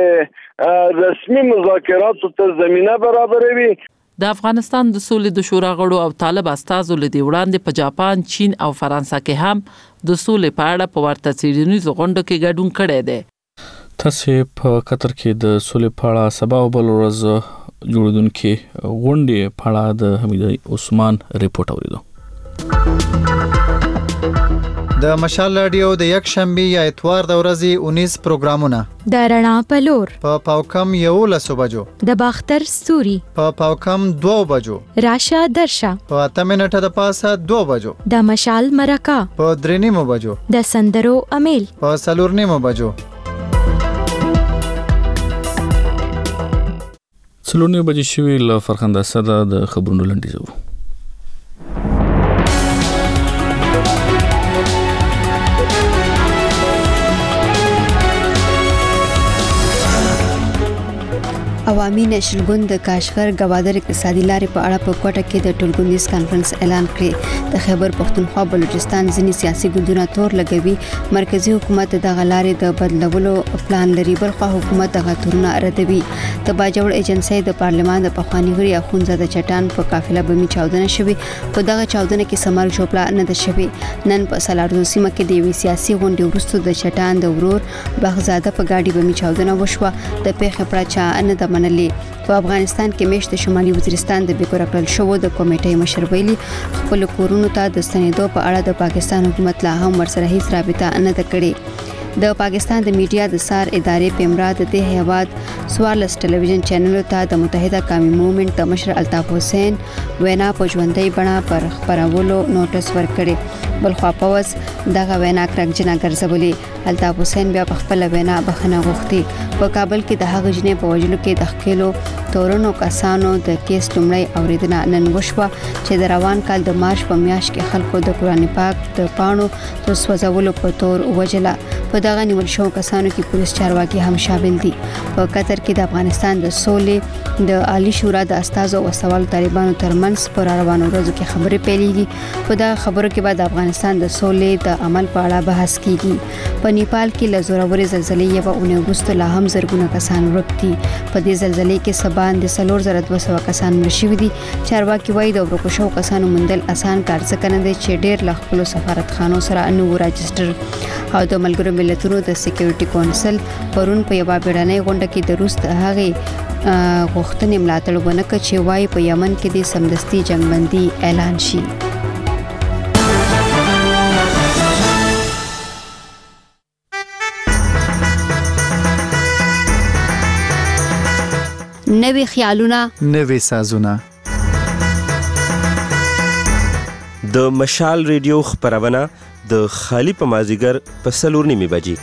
چې رسمي مذاکراتو ته زمینه برابروي. د افغانستان د سولې د شورا غړو او طالب استازو له دې وړاندې په جاپان، چین او فرانسه کې هم د سولې په اړه په ورته څیړنیزو غونډو کې ګډون کړی دی. تاسو په قطر کې د سولې په اړه سبا او بل ورځ جوړیدونکې غونډې په اړه د حمید عثمان ریپورت اوریدو. د مشال رادیو د یک شنبه یا اتوار د ورځې 19 پروګرامونه د رڼا په لور په پاوکم 11 بجو د باختر ستوري په پاوکم 2 بجو راشه درشه په 8 منټه د پاسه 2 بجو د مشال مرکه په 3 بجو د سندرو امیل په 4 بجو څلورنیمه بجې شوي له فرخنده صدا د خبرونو لنډیز وو. عوامي نېشنل ګوند د کاشغر گوادر اقتصادي لارې په اړه په کوټه کې د ټولګونیز کانفرنس اعلان کړی. د خیبر پختونخوا بلوچستان ځینې سیاسي ګوندونه تور لګوي. مرکزی حکومت د غلارې د بدلولو پلان لري، بل خو حکومت د غتورونه ردوي. د باجوړ ایجنسی د پارلمان د پخوانی غړي اخونزاده چټان په قافله بمی چاودنه شوی. په دغه چاودنه کې سمار چوپلا نه ده شوی. نن په سلاردو سیمه کې د یوې سیاسي غونډې وروسته د چټان د ورور بغزاده په گاډي بمی چاودنه وشوه. د پیښې پر چا نه د منلې. په افغانستان کې میشت شمالي وزیرستان د بیکور کړل شو د کمیټې مشر ویلي خپل کورونو ته د ستنېدو په اړه د پاکستان حکومت لا هم ورسره هیڅ رابطه نه ده کړې. د پاکستان د میډیا د سار ادارې په امراد د هیواد سوالس ټلویزیون چینل ته د متحده قومي موومېنټ د مشر الطاف حسین وینا په ژوندۍ بڼه پر خبرولو نوټس ورکړي. بلخوا پوز دغه وینا کرکجنه ګرځولې. الطاف حسین بیا په خپل وینا بخنه غوښتي. په کابل کې د هغه جنې په وجلو کې د خکېلو تورونو کسانو د کیس لومړی اوریدنه نن وشوه چې د روان کال د مارچ په میاشت کې خلکو د قرآن پاک د پاڼو د سوځولو په تور وجله. په دغه نیول شو کسانو کې پولیس چارواکي هم شامل دي. په قطر کې د افغانستان د سولې د عالی شورا د استازو او سوال طالبانو ترمنځ پر روانو ورځو کې خبرې پیلېږي. په دغه خبرو کې بعد افغانستان د سولې د عمل په اړه بحث کیږي. په نیپال کې له زورورې زلزلې یوه اونۍ وروسته لا هم زرګونه کسان ورک دي. په دې زلزلې کې سبا د 4200 کسان مړه شوي دي. چارواکي وایي د ورکو شوو کسانو موندل اسان کار ځکه نه دی چې ډېر له خپلو سفارتخانو سره نه وو راجسټر. او د ملګرو ملتونو د سکیورټي کونسل پرون په یوه بیړنۍ غونډه کې د روس د هغې غوښتنې ملاتړ ونه کړ چې وایي په یمن کې د سمدستي جنګبندي اعلان شي. نوې خیالونه، نوې سازونه. د مشال ریډیو خبرونه د خالی په مازیګر په 4 بجې.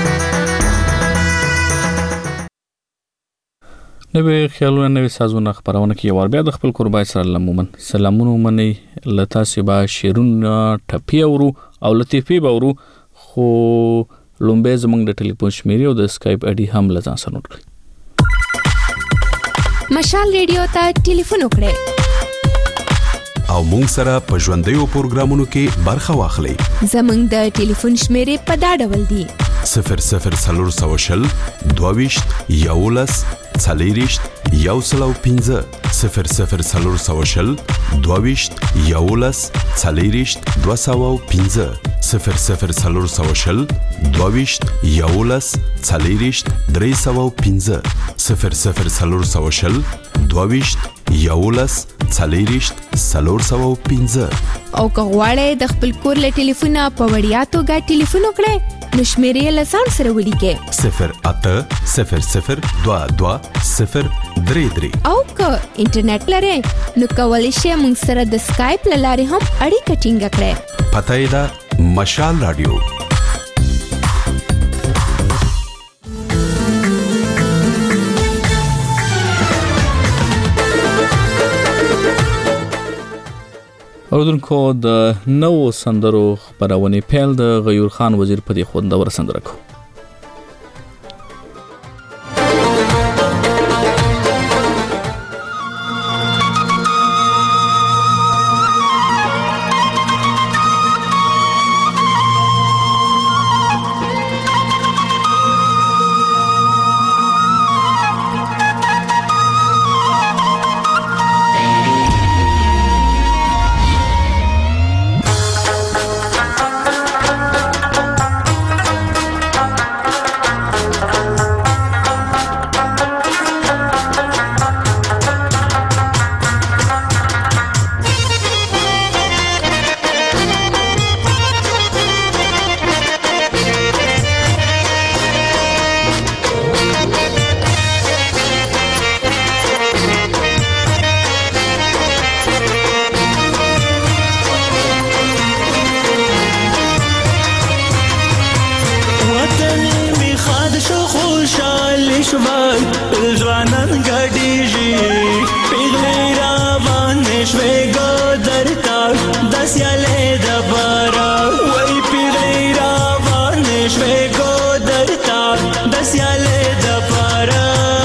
نوې خیالونه نوې سازونه خبرونه کې یو بیا د خپل قربای سره لمومن سلامونه مني لتا سبا شیرونه ټپی اورو او لطیفي باورو خو لومبه زمنګ د ټلیفون شمیرې او د اسکایپ اډي هم لزان سره نوٹ کړئ. مشال ریډیو ته ټلیفون وکړئ او مونږ سره په ژوندیو پروګرامونو کې برخه واخلئ. زمنګ د ټلیفون شمیرې په دا ډول دي: 00 22 11 40 115 00 22 11 40 215 00 22 11 40 315 00 22 11 40 415. او که غواړئ د خپل کور له ټلیفونه په وړیا توګه ټلیفون وکړئ نو شمیرې له ځان سره ولیکئ 0800 22 033. او که انټرنیټ لرئ نو کولی شئ موږ سره د سکایپ له لارې هم اړیکه ټینګه کړئ. پته یې ده مشال رادیو. اوردونکو د نوو سندرو خبرونې پیل د غیور خان وزیر په دې خوندور سندره کو. ټول ځوانان ګډیږي پیغلې روانې شوې ګودر ته د سیالۍ دپاره وای پیغلې روانې شوې ګودر ته د سیالۍ دپاره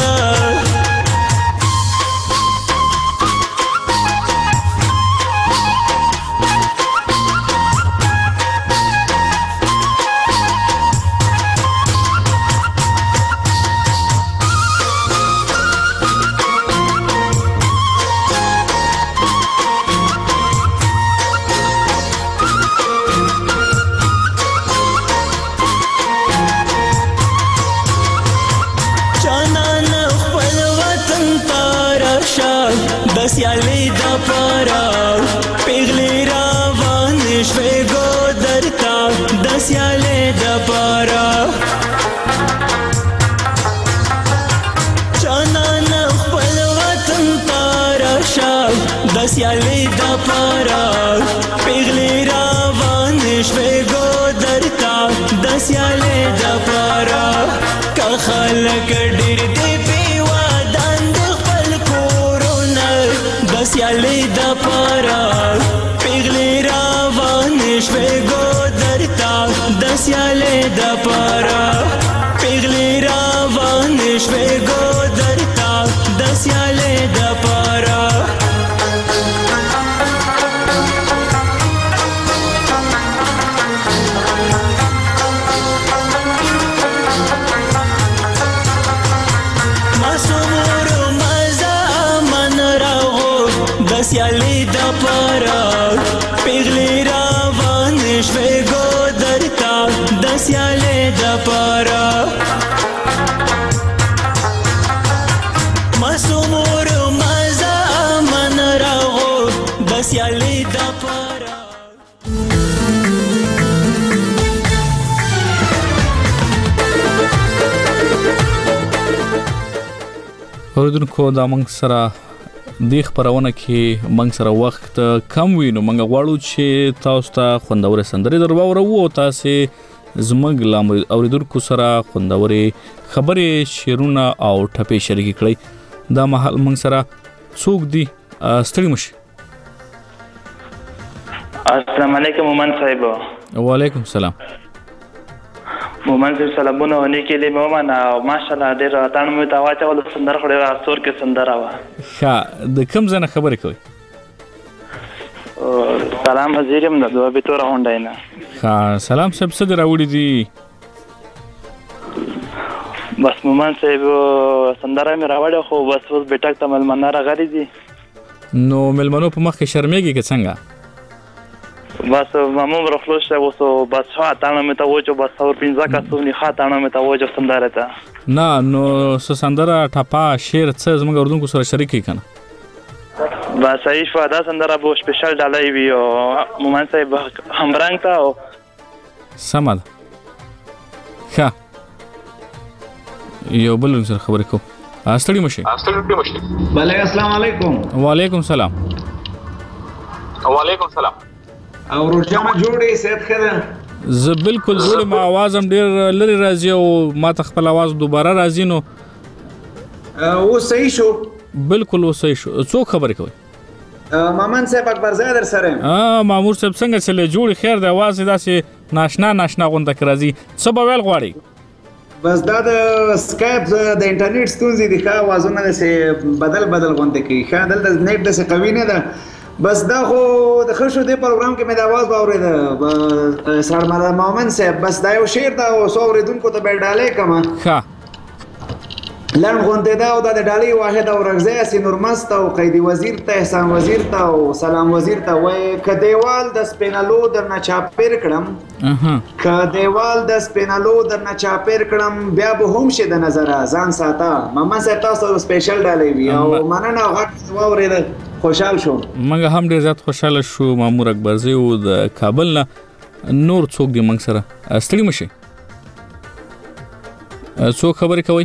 د سیالۍ دپاره پیغلې روانې شوې ګودر ته د سیالۍ دپاره جانانه خپل وطن ته راشه د سیالۍ دپاره پیغلې روانې شوې ګودر ته د سیالۍ دپاره که خلک ډېر دی سیالۍ دپاره پیغلې روانې شوې ګودر ته د سیالۍ دپاره پیغلې روانې شوې ګودر ته د سیالۍ دپاره سیالۍ دپاره پیغلې روانې شوې ګودر ته د سیالۍ دپاره معصوم ورو مزه امن راغو د سیالۍ دپاره اوریدونکو دا موږ سره د خبرونه کې موږ سره وخت کم وي نو موږ غواړو چې تاسو ته خوندورې سندرې درواورو او تاسو زموږ اوریدونکو سره خوندورې خبرې شعرونه او ټپې شریک کړئ دا مهال موږ سره څوک دی ستړي مشي السلام علیکم مومن صاحب وعلیکم السلام مومن صاحب سلامونه ونی کې له مومن او ماشاءالله ډېر تانه مې تا واچول سندر خړې ستور کې سندر وا ښه د کوم ځنه خبرې کوي سلام حضرم د دوه به تور هونډاینا ښه سلام صاحب څه دراوړي دي بس مومن صاحب سندر مې راوړې خو بس اوس بیٹک ته ملمنه راغلي دي نو ملمنو په مخ کې شرمېږي که څنګه بس مامو برخلوش وسو بس ها تانه مې ته وځو بس اور پینځه کاسو نه ها تانه مې ته وځو سندره ته نه نو سندره ټپا شعر څه زموږ اردوونکو سره شریک کړي بس صحیح شو دا سندره به سپیشل ډالای وی او مومن صاحب همرنګ تا او سمد ښه یو بل سره خبرې کو استړي مشه بله السلام علیکم وعلیکم السلام وعلیکم السلام او روجانه جوړې سید خره زه بالکل جوړ ما आवाज هم ډیر لري راځي او ما ته خپل आवाज دوباره راځي نو او صحیح شو بالکل و صحیح شو څوک خبرې کوي مامن صاحب اکبر زاهد در سره مامور صاحب څنګه چلے جوړ خیر د आवाज داسې ناشنا غونډه راځي څه به ویل غواړي بس دا د سکایپ د انټرنیټ ستونزې دي ښه आवाजونه سه بدل غونډه کوي ښه دلته نیټ د قوي نه ده بس دا خو د خښو دی پروګرام کې مې د आवाज باورید سر مومن صاحب بس دا یو شعر دا او اوریدونکو ته بیډاله کما ښه لړ غونډه دا او د ډالۍ واحد او رغزه سینور مست او قیدی وزیر ته احسان وزیر ته او سلام وزیر ته وای ک دیوال د سپینالو درنه چاپیر کړم ک دیوال د سپینالو درنه چاپیر کړم بیا به هم شه د نظر ځان ساته ماما صاحب تاسو سپیشل ډالۍ وی او مننه غټ واورید خوشحال شو منګه هم ډیر زیات خوشاله شو مامور اکبر زی او د کابل نه نور څوک دی منګ سره ستړي مشه څوک خبرې کوي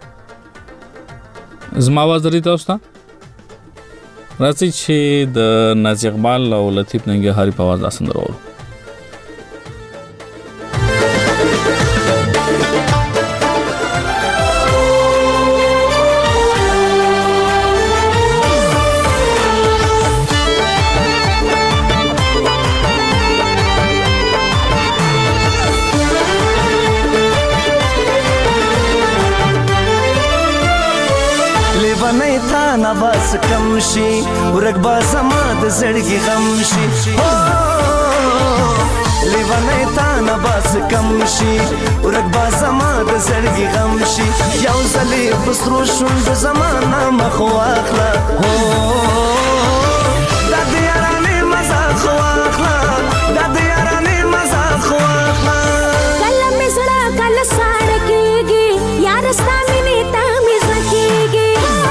زما आवाज درې تاسو ته راځي چې د نازي اقبال او لطیف ننګهاري په आवाज اسندر ورو لیونی تا نه بس کم شي ورک با زما د زړګي غم شي لیونی تا نه بس کم شي ورک با زما د زړګي غم شي یو ځلې بسرو شوند زمانه مخ واخله دا د یارانې مزه خو واخله دا د یارانې مزه خو واخله کله مې زړه کله ساړه کېږي یار ستا مینې ته مې زړه کېږي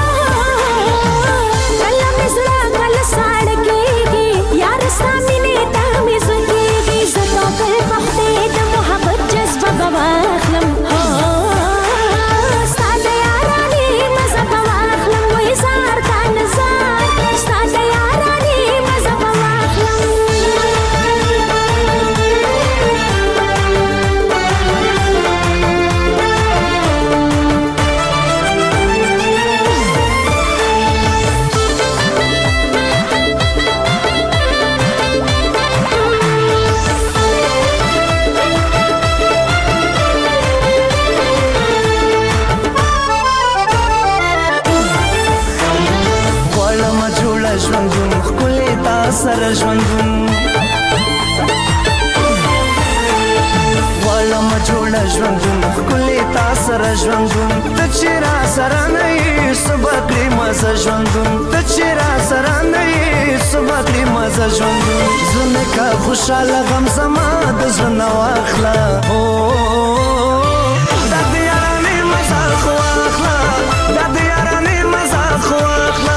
کله مې زړه کله ساړه کېږي یار ستا مینې ته مې زړه کېږي زه توکل په خدای د محبت جذبه به واخلم ستا د یارانې مزه به واخلم وایي زار تا نظار ستا د یارانې مزه به واخلم ژوندون ښکلې تا سره ژوندون غواړم جوړه ژوندون ښکلې تا سره ژوندون ته چې را سره نه یې څه به کړې مزه ژوندون ته چې را سره نه یې څه به کړې مزه ژوندون زه مې که خوشحاله غم زما د زړه نه واخله دا د یارانې مزه خو واخله دا د یارانې مزه خو واخله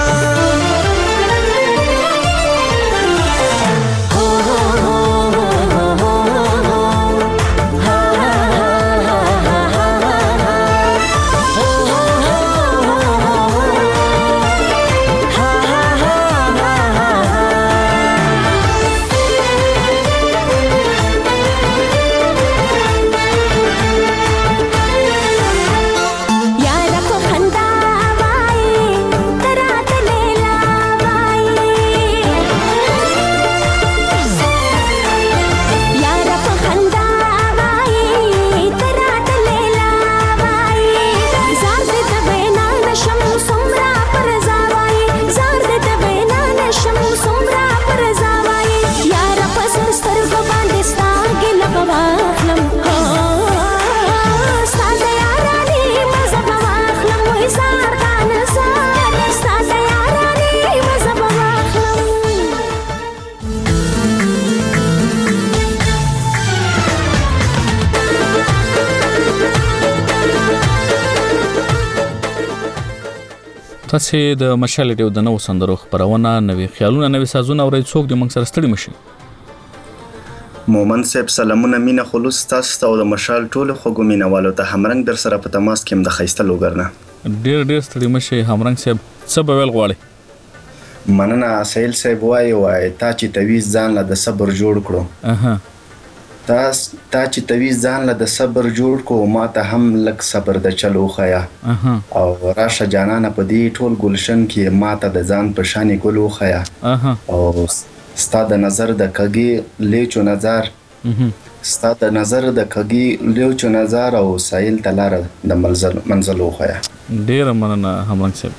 تاسې د مشال ریډیو د نوو سندرو خپرونه نوي خیالونه نوي سازونه اورئ څوک د موږ سره ستړي مشي مومن صاحب سلامونه مینه خلوص تاسو ته د مشال ټولو خوږو مینوالو ته همرنګ در سره په تماس کې د خیسته لوګرنه ډیر ستړي مشي همرنګ صاحب څه به ویل غواړي مننه سهیل صاحب وای تا چې تویز ځان له د صبر جوړ کړو تا چې تویز ځان له د صبر جوړ کو ما ته هم لک صبر د چلو خیا او راشه جانانه په دې ټول ګلشن کې ما ته د ځان په شانې ګلو خیا او ستا د نظر د کږي لیچو نظر ستا د نظر د کږي لیچو نظر او سایل تلار د منزلو خیا ډیر مننه همرنګ صاحب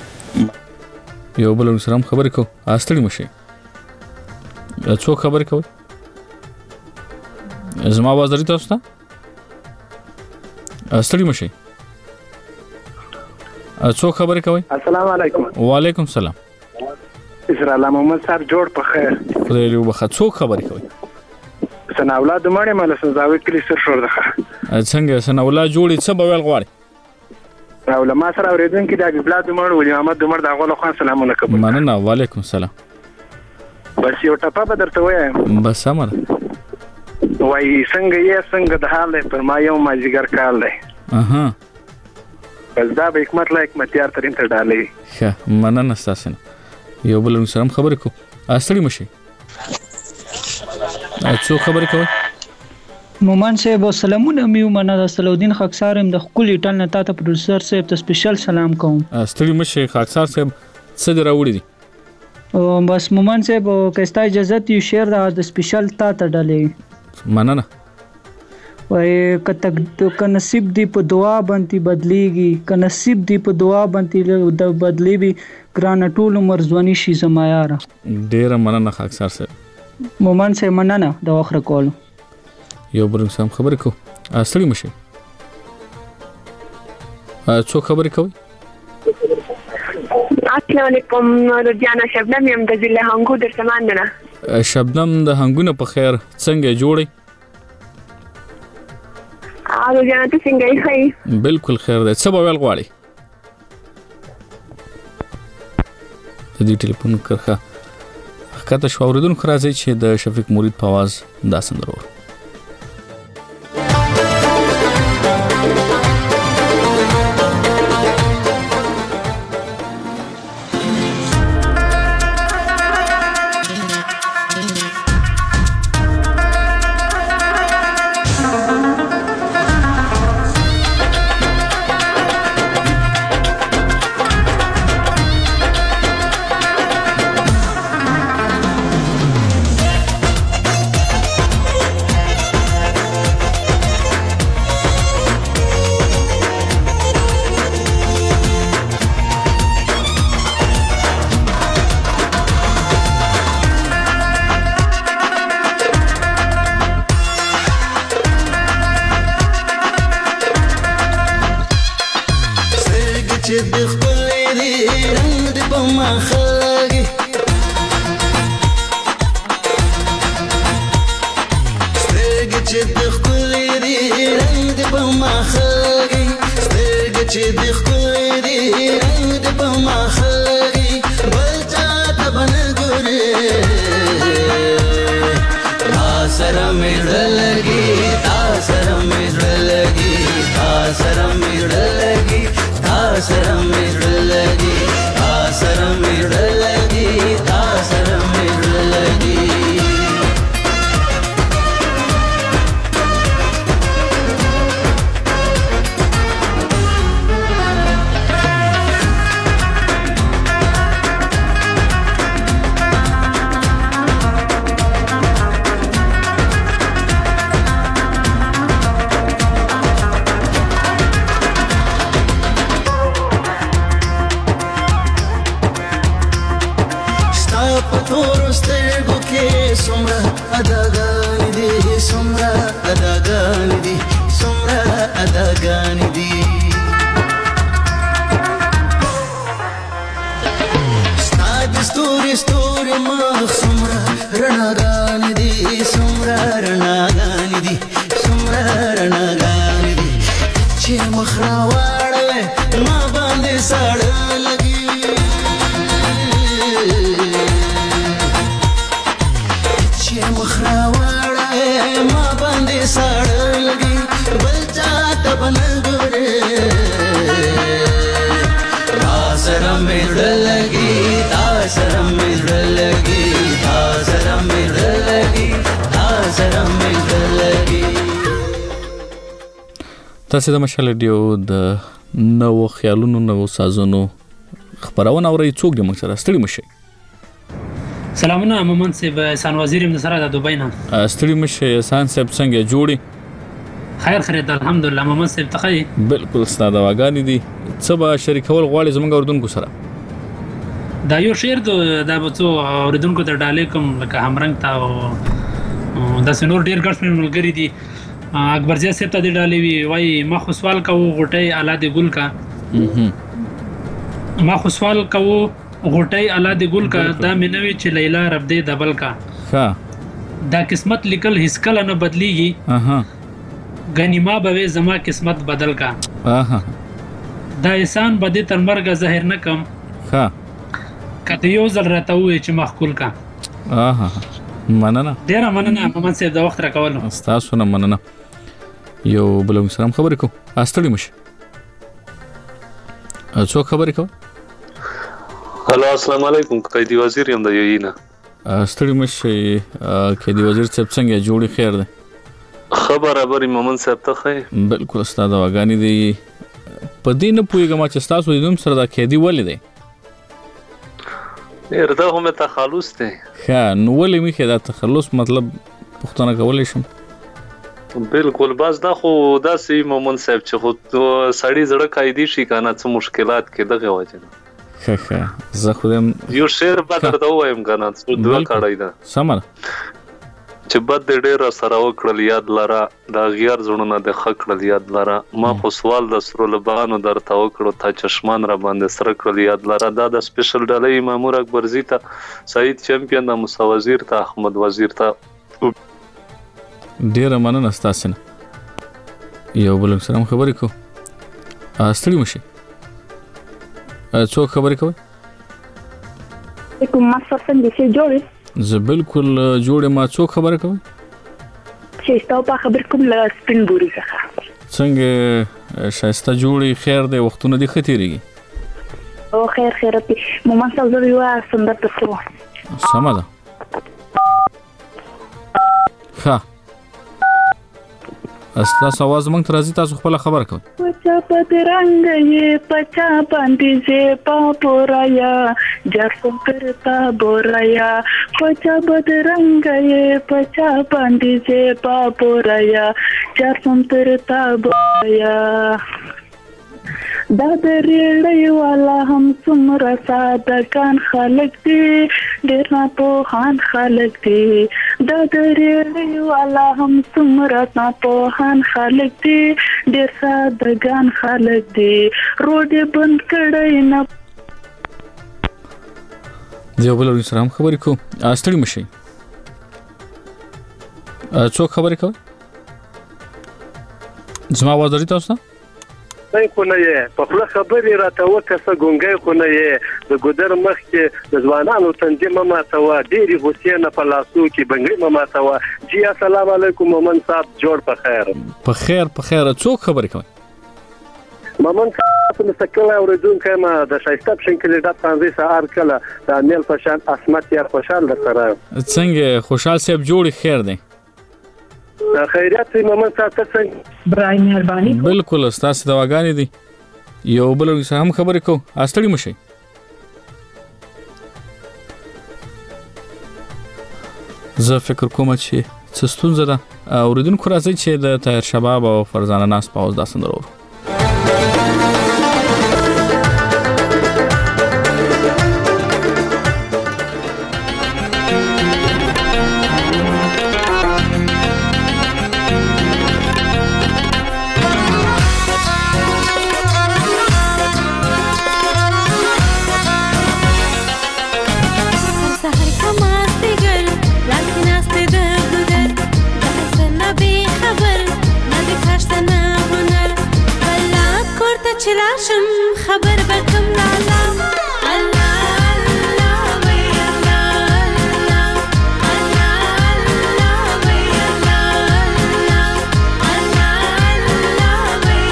یو بل سره خبرې کو استړي مشي څو خبرې کوي زما आवाज لري تاسو ته ستړي مشي څو خبرې کوي السلام علیکم وعلیکم السلام اسرائیل محمد صاحب جوړ په خیر خدای دې وبخښه څو خبرې کوي سنا اولاد مړې مال سزاوي کلی سر شور ده څنګه سنا اولاد جوړې څه به ویل غواړي او لما سره اوریدونکو د بلاد مړ ولي محمد عمر د غول خان سلامونه کوم مننه وعلیکم السلام بس یو ټپه به درته وایم بس امر وای څنګه یې څنګه د حال پر ما یو ماجیګر کال دی بس دا به حکمت لا حکمت یار ترين ته ډالې ښه مننه تاسو یو بل سره خبرې کو استړي مشي څو خبرې کوي مومن صاحب سلامونه میو مننه د سلودین خاکسارم د خولي ټل نه تاسو پروډوسر صاحب ته سپیشل سلام کوم استړي مشي خاکسار صاحب څه دراوړي دي او بس مومن صاحب کستا اجازه تی شیر د سپیشل تا ته ډالې مننه وای که نصیب دی په دعا باندې بدلیږي که نصیب دی په دعا باندې د بدلی وي ګرانه ټول عمر ځواني شي زما یاره. ډیره مننه خاکسار صاحب. مومن صاحب مننه د وخت کولو. یو بل سم خبرې کو ستړي مشي څو خبرې کوي. السلام علیکم رجانا شبنم یم د ضلع هنګو در سمانه. شبنم د هنګونه په خیر څنګه جوړي؟ رجانا ته څنګه یې؟ بالکل خیر ده. څه به ویل غواړي؟ د دې ټلیفون کرخه حقیقت شو اوریدونکو راځي چې د شفیق مرید په आवाज دا سندره ور تاسو د مشال ریډیو د نو خیالونو نو سازونو خبرونه اوري څوک د مخ سره ستړي مشي. سلامونه مومن صاحب احسان وزیر د سره د دوبۍ نه ستړي مشي. احسان صاحب څنګه جوړي؟ خیر خیر الحمدلله مومن صاحب تخی بالکل ستاده واغانی دي. څه به شریکول غواړي زمونږ اردوونکو سره؟ دا یو شعر دا به څو اردوونکو ته ډالې کوم لکه همرنګ تا او دا سنور ډیر ګټ ملګری دي. اکبر زیاد صاحب ته دی ډالې وی وای ما خو سوال کوو غټي الاده ګل کا ما خو سوال کوو غټي الاده ګل کا دا مینوي چې لیلا رب دې دبل کا ها دا قسمت لیکل هیڅ کله نه بدليږي. غنی ما به زما قسمت بدل کا دا احسان بده تر مرګ ظاهر نه کم ها کته یو ځل راته وې چې مخکول کا مننه ډیر مننه مومن صاحب د وخت راکول. تاسو نه مننه. یو بل سلام خبرې کو استړي مش څو خبرې کو. هلو السلام علیکم قیدی وزیر یم د یوینا. استړي مش قیدی وزیر صاحب څنګه جوړی خیر ده؟ خبره بری مومن صاحب ته خی بالکل استاد واغانی دی. په دې نه پوهیږم چې تاسو د نوم سره د قیدی ولې دی؟ اردا هم تخلص دی. ها نو ولې میخه دا تخلص مطلب پښتنه کولای شم؟ بالکل بس دا خو داسې مومن صاحب چې خو سړی زړه قایدي شي کنه څه مشکلات کې دغه وجه نه ښه زه خو دې یو شعر به درته وایم کنه څو دوه کړی دا سمه چې بد ډېر سره وکړل یاد لره دا غیر زړونه د خکړل یاد لره ما خو سوال د سرو لبانو درته وکړو تا چشمان را باندې سره کړل یاد لره دا د سپیشل ډالۍ مامور اکبرزی ته سعید چمپیون د موسی وزیر ته احمد وزیر ته ډیره مننه ستاسو نه یو بل سلام خبرې کو ستړي مشي څو خبرې کوي کوم ما سره څنګه جوړې زه بالکل جوړه ما څو خبرې کوي چې تاسو په خبر کوم لا سپین بوري څخه څنګه شایسته جوړي خیر دی وختونه دي ختیریږي او خیر په مومن سره یو سندر تاسو سم ده ښه استاسو आवाज مونږ ته راځي تاسو خپل خبر کوئ پچا پترنګ یې پچا باندې زه پاپورایا جرسم کرتا بورایا پچا پترنګ یې پچا باندې زه پاپورایا جرسم کرتا بورایا دا درېړې والا هم څومره سادهګان خلک دي ډېر ناپوهان خلک دي دا درېړې والا هم څومره ناپوهان خلک دي ډېر سادهګان خلک دي روډ بند کړی نه دیو بل سلام خبرې کو استړي مشي څو خبرې کوي زما आवाज درې تاسو نه خو نه یې په خپل خبرې راته وکړه ګونګای خو نه یې د ګودر مخ کې د ځوانانو تنظیم ما توا ډېری حسین په لاسو کې بنګړي ما توا جی السلام علیکم مومن صاحب جوړ په خیر څو خبرې کوي مومن صاحب مستقل اوریدونکو ما د شایسته شنکلې د تنظیم سهار کله د نیل فشان اسمت یا خوشحال سره څنګه خوشحال صاحب جوړ خیر دی خیریت مومن صاحب څنګه برای مهرباني بالکل استاسو دواګانې دي یو بل سره هم خبرې کو استړي مشي زه فکر کوم چې څه ستونزه ده اوریدونکو راځي چې د طاهر شباب او فرزانه ناس پاوز داسې درو چلاشم خبر بکم لالا الله الله وی الله الله الله وی الله الله وی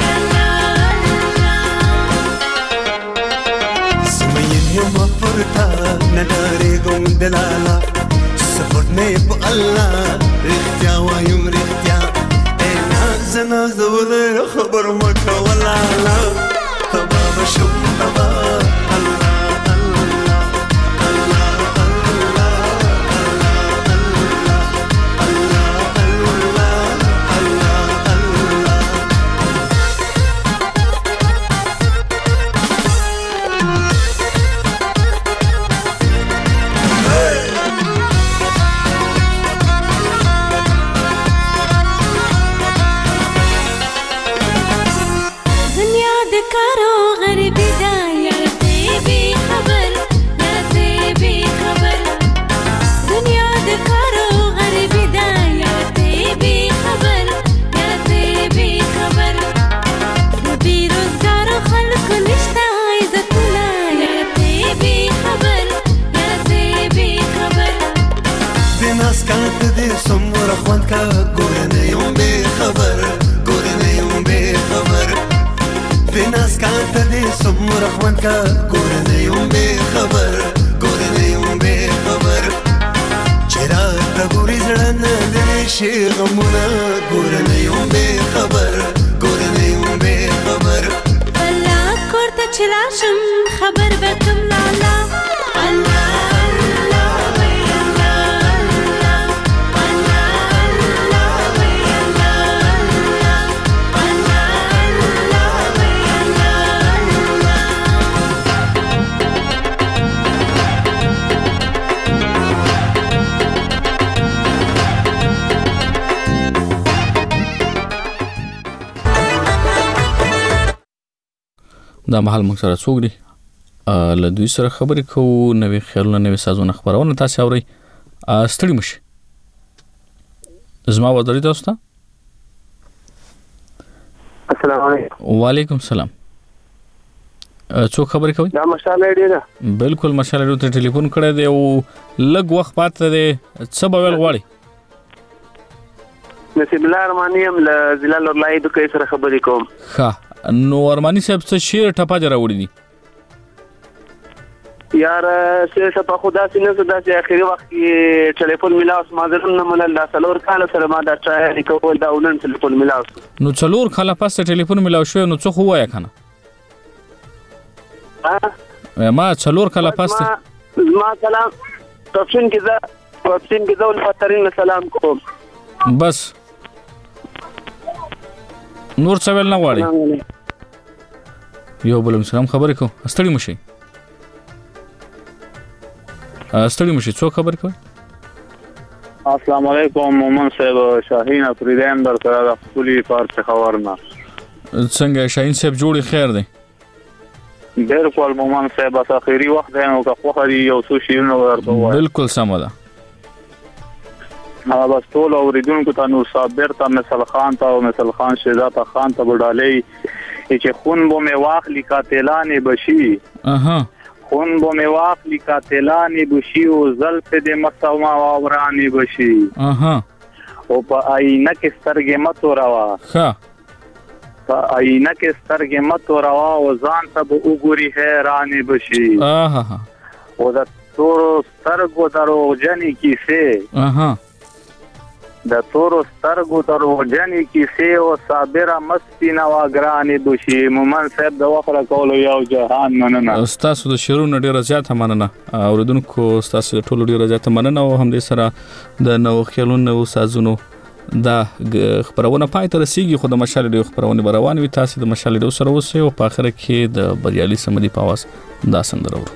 الله سمين يوم فرتا نداري قوم دلالا سفرتني بالله رختيا ويوم رختيا زنا زوله خبر مكه ولا لا تبا بشوف تبا الله الله الله الله دا مهال موږ سره څوک دي له دوی سره خبرې کوو نوې خیالونه نوې سازونه خپرونه تاسې اورئ ستړي مشي زما ودرې تاسو ته السلام علیکم وعلیکم السلام څوک خبرې کوي دا مشال ایډیا ده بالکل مشال ایډیا ته ټلیفون کړی دی او لږ وخت پاتې دی څه به ویل غواړي نصیب الله ارمانی هم له ضلع لورلای د کوي سره خبرې کوم ښه نو ارمانی صاحب څه شعر ټپه دې راوړي دي یار څه په خدا سينه صدا چې اخري وخت کې ټلیفون ملاوس مازرم نه ملل دا څلور کال سره ما دا ټرای کول دا ولن ټلیفون ملاوس نو څلور کال پس ټلیفون ملاو شو نو څه هوایا کنه ما څلور کال پس ما سلام تفصیل کې دا ولفترین سلام کوم بس نور څه ویل نه غواړي یو بل سلام خبرې کو ستړي مشي څوک خبر کوي السلام علیکم مومن صاحب شاهین افریدیم در سره د خپلې پارت خبرنا څنګه شاهین صاحب جوړی خیر دی بالکل مومن صاحب اس اخیری وخت دی نو که خوخري یو څه شي نو ورته وای بالکل سم ده بس ټول اوریدونکو ته نور صابر ته مثال خان ته او مثال خان شهزاد خان ته وډالې چې خون بو می واخلی قاتلانه بشي خون بو می واخلی قاتلانه بشي او زلف دې مسوما ورانی بشي او په آینه کې سترګې مت وروا په آینه کې سترګې مت وروا او ځان ته وګوري حیرانی بشي او د تورو سترګو درو جنې کیسه د تورو سترګو درو جنې کیسه او صابره مستی نواګرانی بشي مومن صاحب د وخره کولو یو جهان مننه تاسو د شعرونو ډیره زیاته مننه اوریدونکو تاسو ټول ډیره زیاته مننه او هم دې سره د نو خیالونو او سازونو دا خبرونه پای ته رسیږي خو د مشال ډیو خبرونه روان وي تاسو د مشال ډیو سره اوسئ او په اخر کې د بریالي سمدي پاواز دا سندره ورو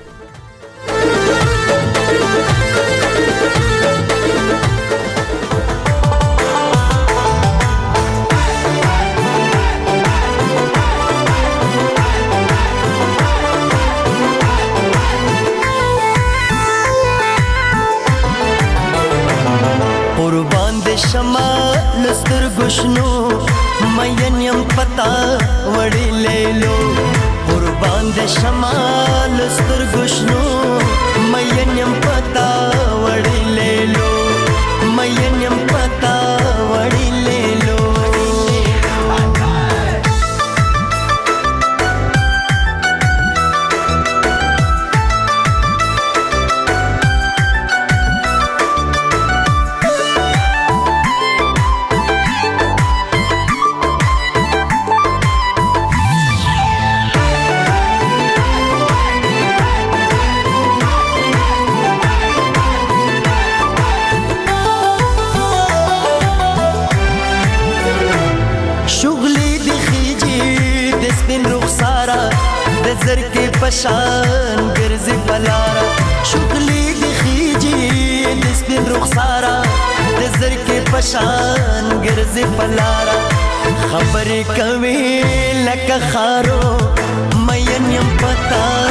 شما لستر گشنو مین یم پتا وڑی لیلو قربان د شما لستر گشنو مین یم پتا وڑی لیلو مین یم پتا وڑی لیلو پشان ګرځي بلارا شغلې د خيجي د سپین رخسارا د زر کې پشان ګرځي بلارا خبرې کوي لکه خارو مین یم پتا